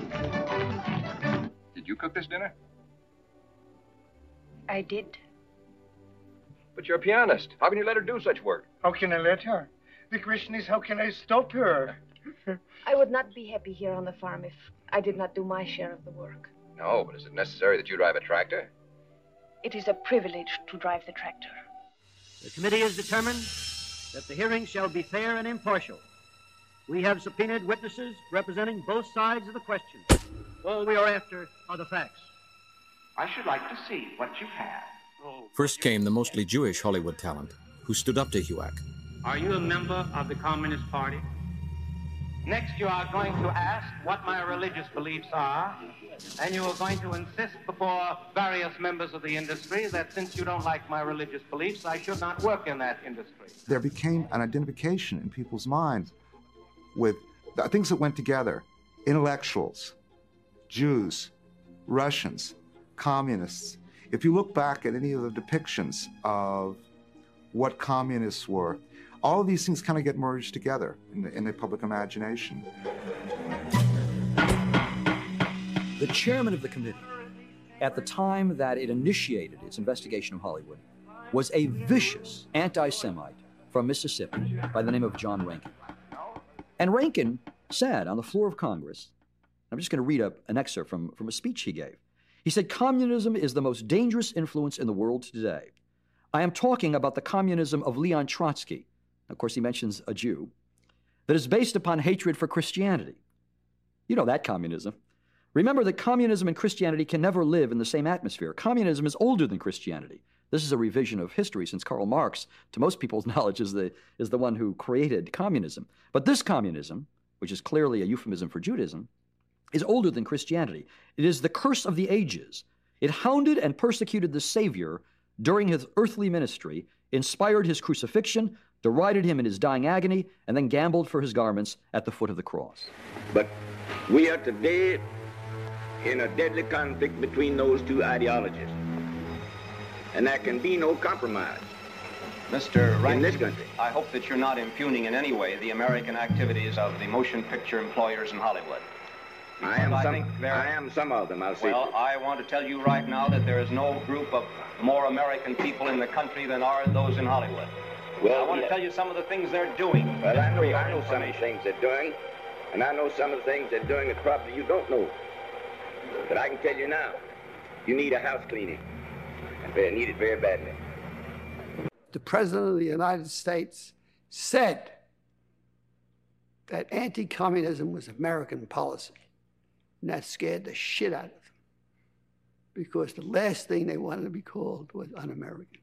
Did you cook this dinner? I did. But you're a pianist. How can you let her do such work? How can I let her? The question is, how can I stop her? I would not be happy here on the farm if I did not do my share of the work. No, but is it necessary that you drive a tractor? It is a privilege to drive the tractor. The committee is determined that the hearing shall be fair and impartial. We have subpoenaed witnesses representing both sides of the question. All we are after are the facts. I should like to see what you have. First came the mostly Jewish Hollywood talent, who stood up to HUAC. Are you a member of the Communist Party? Next, you are going to ask what my religious beliefs are, and you are going to insist before various members of the industry that since you don't like my religious beliefs, I should not work in that industry. There became an identification in people's minds with the things that went together. Intellectuals, Jews, Russians, communists. If you look back at any of the depictions of what communists were, all of these things kind of get merged together in the, in the public imagination. The chairman of the committee, at the time that it initiated its investigation of Hollywood, was a vicious anti-Semite from Mississippi by the name of John Rankin. And Rankin said on the floor of Congress, I'm just going to read a, an excerpt from, from a speech he gave. He said, "Communism is the most dangerous influence in the world today. I am talking about the communism of Leon Trotsky." Of course, he mentions a Jew, "that is based upon hatred for Christianity." You know that communism. Remember that communism and Christianity can never live in the same atmosphere. Communism is older than Christianity. This is a revision of history, since Karl Marx, to most people's knowledge, is the, is the one who created communism. But this communism, which is clearly a euphemism for Judaism, is older than Christianity. It is the curse of the ages. It hounded and persecuted the Savior during his earthly ministry, inspired his crucifixion, derided him in his dying agony, and then gambled for his garments at the foot of the cross. But we are today in a deadly conflict between those two ideologies. And there can be no compromise. Mister Rankin, in this country. I hope that you're not impugning in any way the American activities of the motion picture employers in Hollywood. I am, I some, think there- I am some of them, I'll say. Well, I want to tell you right now that there is no group of more American people in the country than are those in Hollywood. Well, I want to tell you some of the things they're doing. Well, I know, I know some of the things they're doing, and I know some of the things they're doing that probably you don't know. But I can tell you now, you need a house cleaning, and they need it very badly. The President of the United States said that anti-communism was American policy, and that scared the shit out of them, because the last thing they wanted to be called was un-American.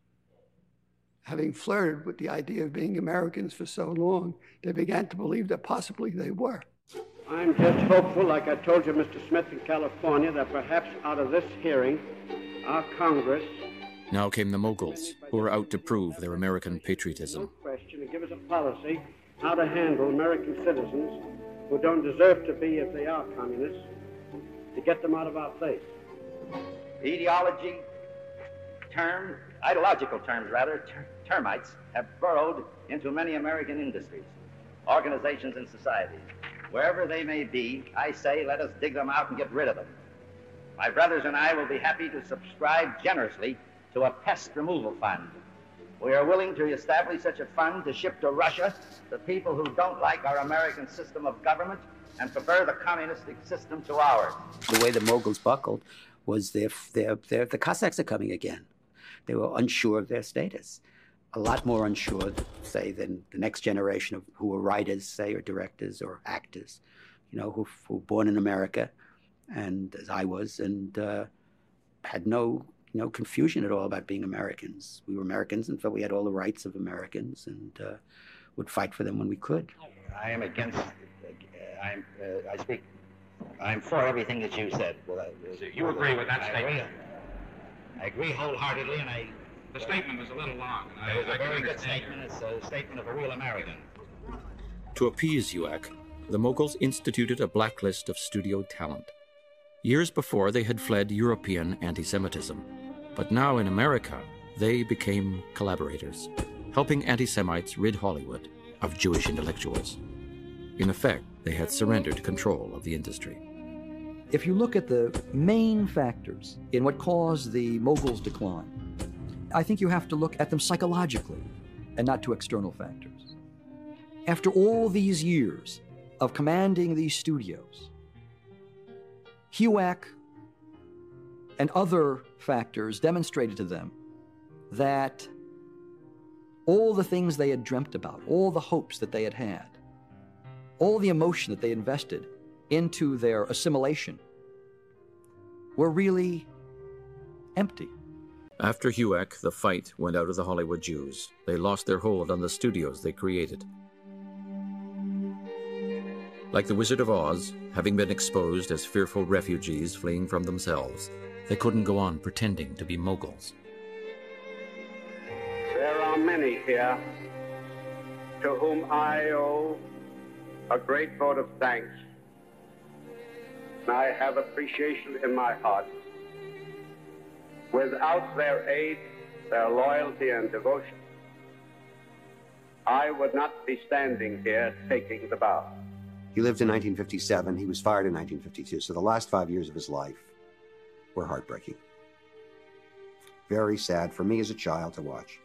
Having flirted with the idea of being Americans for so long, they began to believe that possibly they were. I'm just hopeful, like I told you, Mister Smith, in California, that perhaps out of this hearing, our Congress... Now came the Moguls, who were out to prove their American patriotism. ...question to give us a policy how to handle American citizens who don't deserve to be if they are communists, to get them out of our place. Ideology, term, ideological terms rather, ter termites have burrowed into many American industries, organizations, and societies. Wherever they may be, I say let us dig them out and get rid of them. My brothers and I will be happy to subscribe generously to a pest removal fund. We are willing to establish such a fund to ship to Russia the people who don't like our American system of government and prefer the communistic system to ours. The way the Moguls buckled was their, their, their, the Cossacks are coming again. They were unsure of their status. A lot more unsure, say, than the next generation of who were writers, say, or directors or actors, you know, who, who were born in America, and as I was, and uh, had no, you know, confusion at all about being Americans. We were Americans and felt we had all the rights of Americans, and uh, would fight for them when we could. I am against, uh, I'm, uh, I speak, I'm for everything that you said. Well, I, So you agree with that I statement? Agree, I agree wholeheartedly, and I... The statement was a little long. And It was I, a I very can good understand statement. It's a statement of a real American. To appease U A C, the Moguls instituted a blacklist of studio talent. Years before, they had fled European anti-Semitism. But now in America, they became collaborators, helping anti-Semites rid Hollywood of Jewish intellectuals. In effect, they had surrendered control of the industry. If you look at the main factors in what caused the Moguls' decline, I think you have to look at them psychologically and not to external factors. After all these years of commanding these studios, H U A C and other factors demonstrated to them that all the things they had dreamt about, all the hopes that they had had, all the emotion that they invested into their assimilation were really empty. After H U A C, the fight went out of the Hollywood Jews. They lost their hold on the studios they created. Like the Wizard of Oz, having been exposed as fearful refugees fleeing from themselves, they couldn't go on pretending to be Moguls. There are many here to whom I owe a great vote of thanks. I have appreciation in my heart. Without their aid, their loyalty and devotion, I would not be standing here taking the bow. He lived in nineteen fifty-seven. He was fired in nineteen fifty-two. So the last five years of his life were heartbreaking. Very sad for me as a child to watch.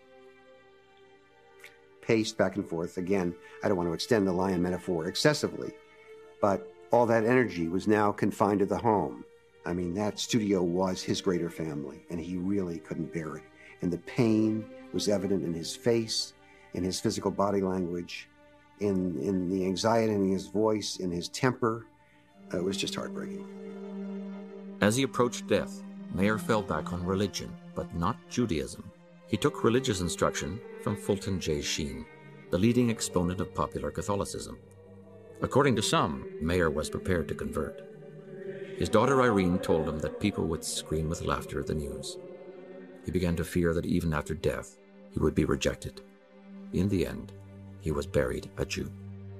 Paced back and forth. Again, I don't want to extend the lion metaphor excessively, but all that energy was now confined to the home. I mean, that studio was his greater family, and he really couldn't bear it. And the pain was evident in his face, in his physical body language, in, in the anxiety in his voice, in his temper. Uh, it was just heartbreaking. As he approached death, Mayer fell back on religion, but not Judaism. He took religious instruction from Fulton J. Sheen, the leading exponent of popular Catholicism. According to some, Mayer was prepared to convert. His daughter Irene told him that people would scream with laughter at the news. He began to fear that even after death, he would be rejected. In the end, he was buried a Jew.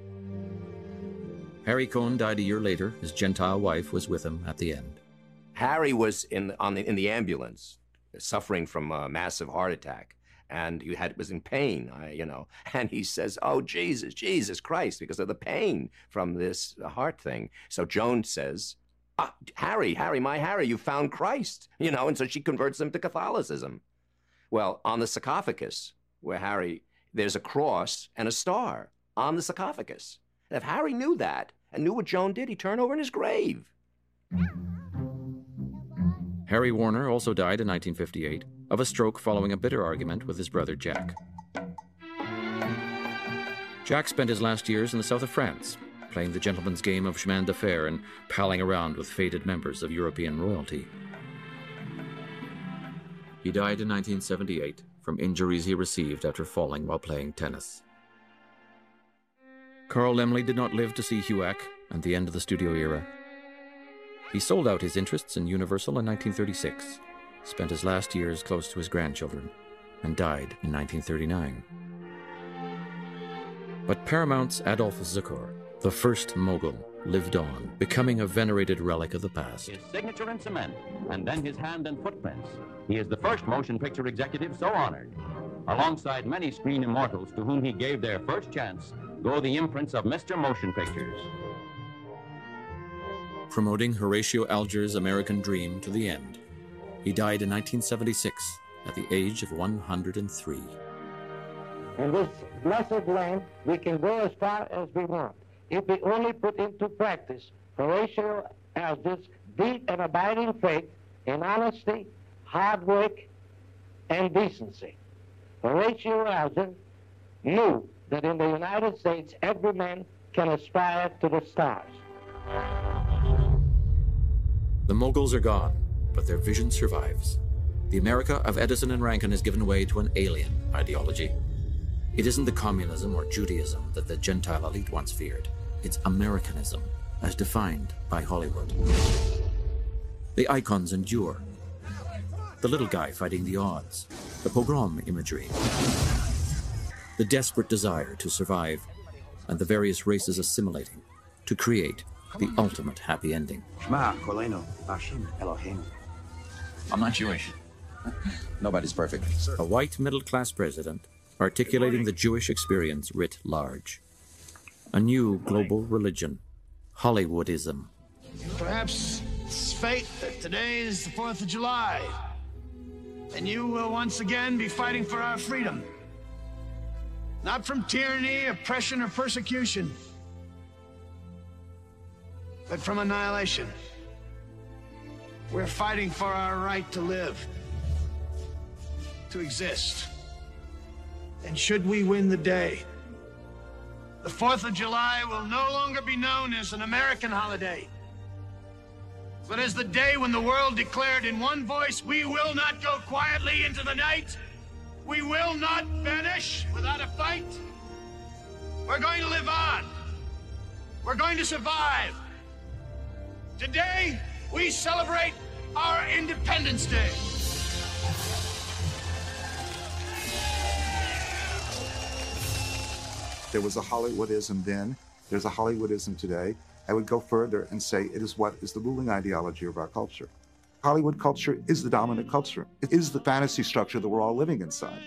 Harry Cohn died a year later. His Gentile wife was with him at the end. Harry was in on the in the ambulance, suffering from a massive heart attack, and he had was in pain. I, you know, and he says, "Oh Jesus, Jesus Christ," because of the pain from this heart thing. So Joan says, ah, "Harry, Harry, my Harry, you found Christ," you know, and so she converts him to Catholicism. Well, on the sarcophagus where Harry there's a cross and a star on the sarcophagus. And if Harry knew that and knew what Joan did, he'd turn over in his grave. Harry Warner also died in nineteen fifty-eight of a stroke following a bitter argument with his brother Jack. Jack spent his last years in the south of France, playing the gentleman's game of chemin de fer and palling around with faded members of European royalty. He died in nineteen seventy-eight from injuries he received after falling while playing tennis. Carl Laemmle did not live to see HUAC and the end of the studio era. He sold out his interests in Universal in nineteen thirty-six, spent his last years close to his grandchildren, and died in nineteen thirty-nine. But Paramount's Adolph Zukor, the first mogul, lived on, becoming a venerated relic of the past. His signature in cement, and then his hand and footprints. He is the first motion picture executive so honored. Alongside many screen immortals to whom he gave their first chance, go the imprints of Mister Motion Pictures. Promoting Horatio Alger's American Dream to the end, he died in nineteen seventy-six at the age of one hundred three. In this blessed land, we can go as far as we want if we only put into practice Horatio Alger's deep and abiding faith in honesty, hard work, and decency. Horatio Alger knew that in the United States, every man can aspire to the stars. The moguls are gone, but their vision survives. The America of Edison and Rankin has given way to an alien ideology. It isn't the communism or Judaism that the Gentile elite once feared. It's Americanism, as defined by Hollywood. The icons endure. The little guy fighting the odds, the pogrom imagery, the desperate desire to survive, and the various races assimilating to create the ultimate happy ending. I'm not Jewish. Nobody's perfect. A white middle-class president articulating the Jewish experience writ large. A new global religion, Hollywoodism. Perhaps it's fate that today is the fourth of July, and you will once again be fighting for our freedom. Not from tyranny, oppression, or persecution, but from annihilation. We're fighting for our right to live, to exist. And should we win the day, the fourth of July will no longer be known as an American holiday, but as the day when the world declared in one voice, we will not go quietly into the night. We will not vanish without a fight. We're going to live on. We're going to survive. Today, we celebrate our Independence Day. There was a Hollywoodism then, there's a Hollywoodism today. I would go further and say it is what is the ruling ideology of our culture. Hollywood culture is the dominant culture. It is the fantasy structure that we're all living inside.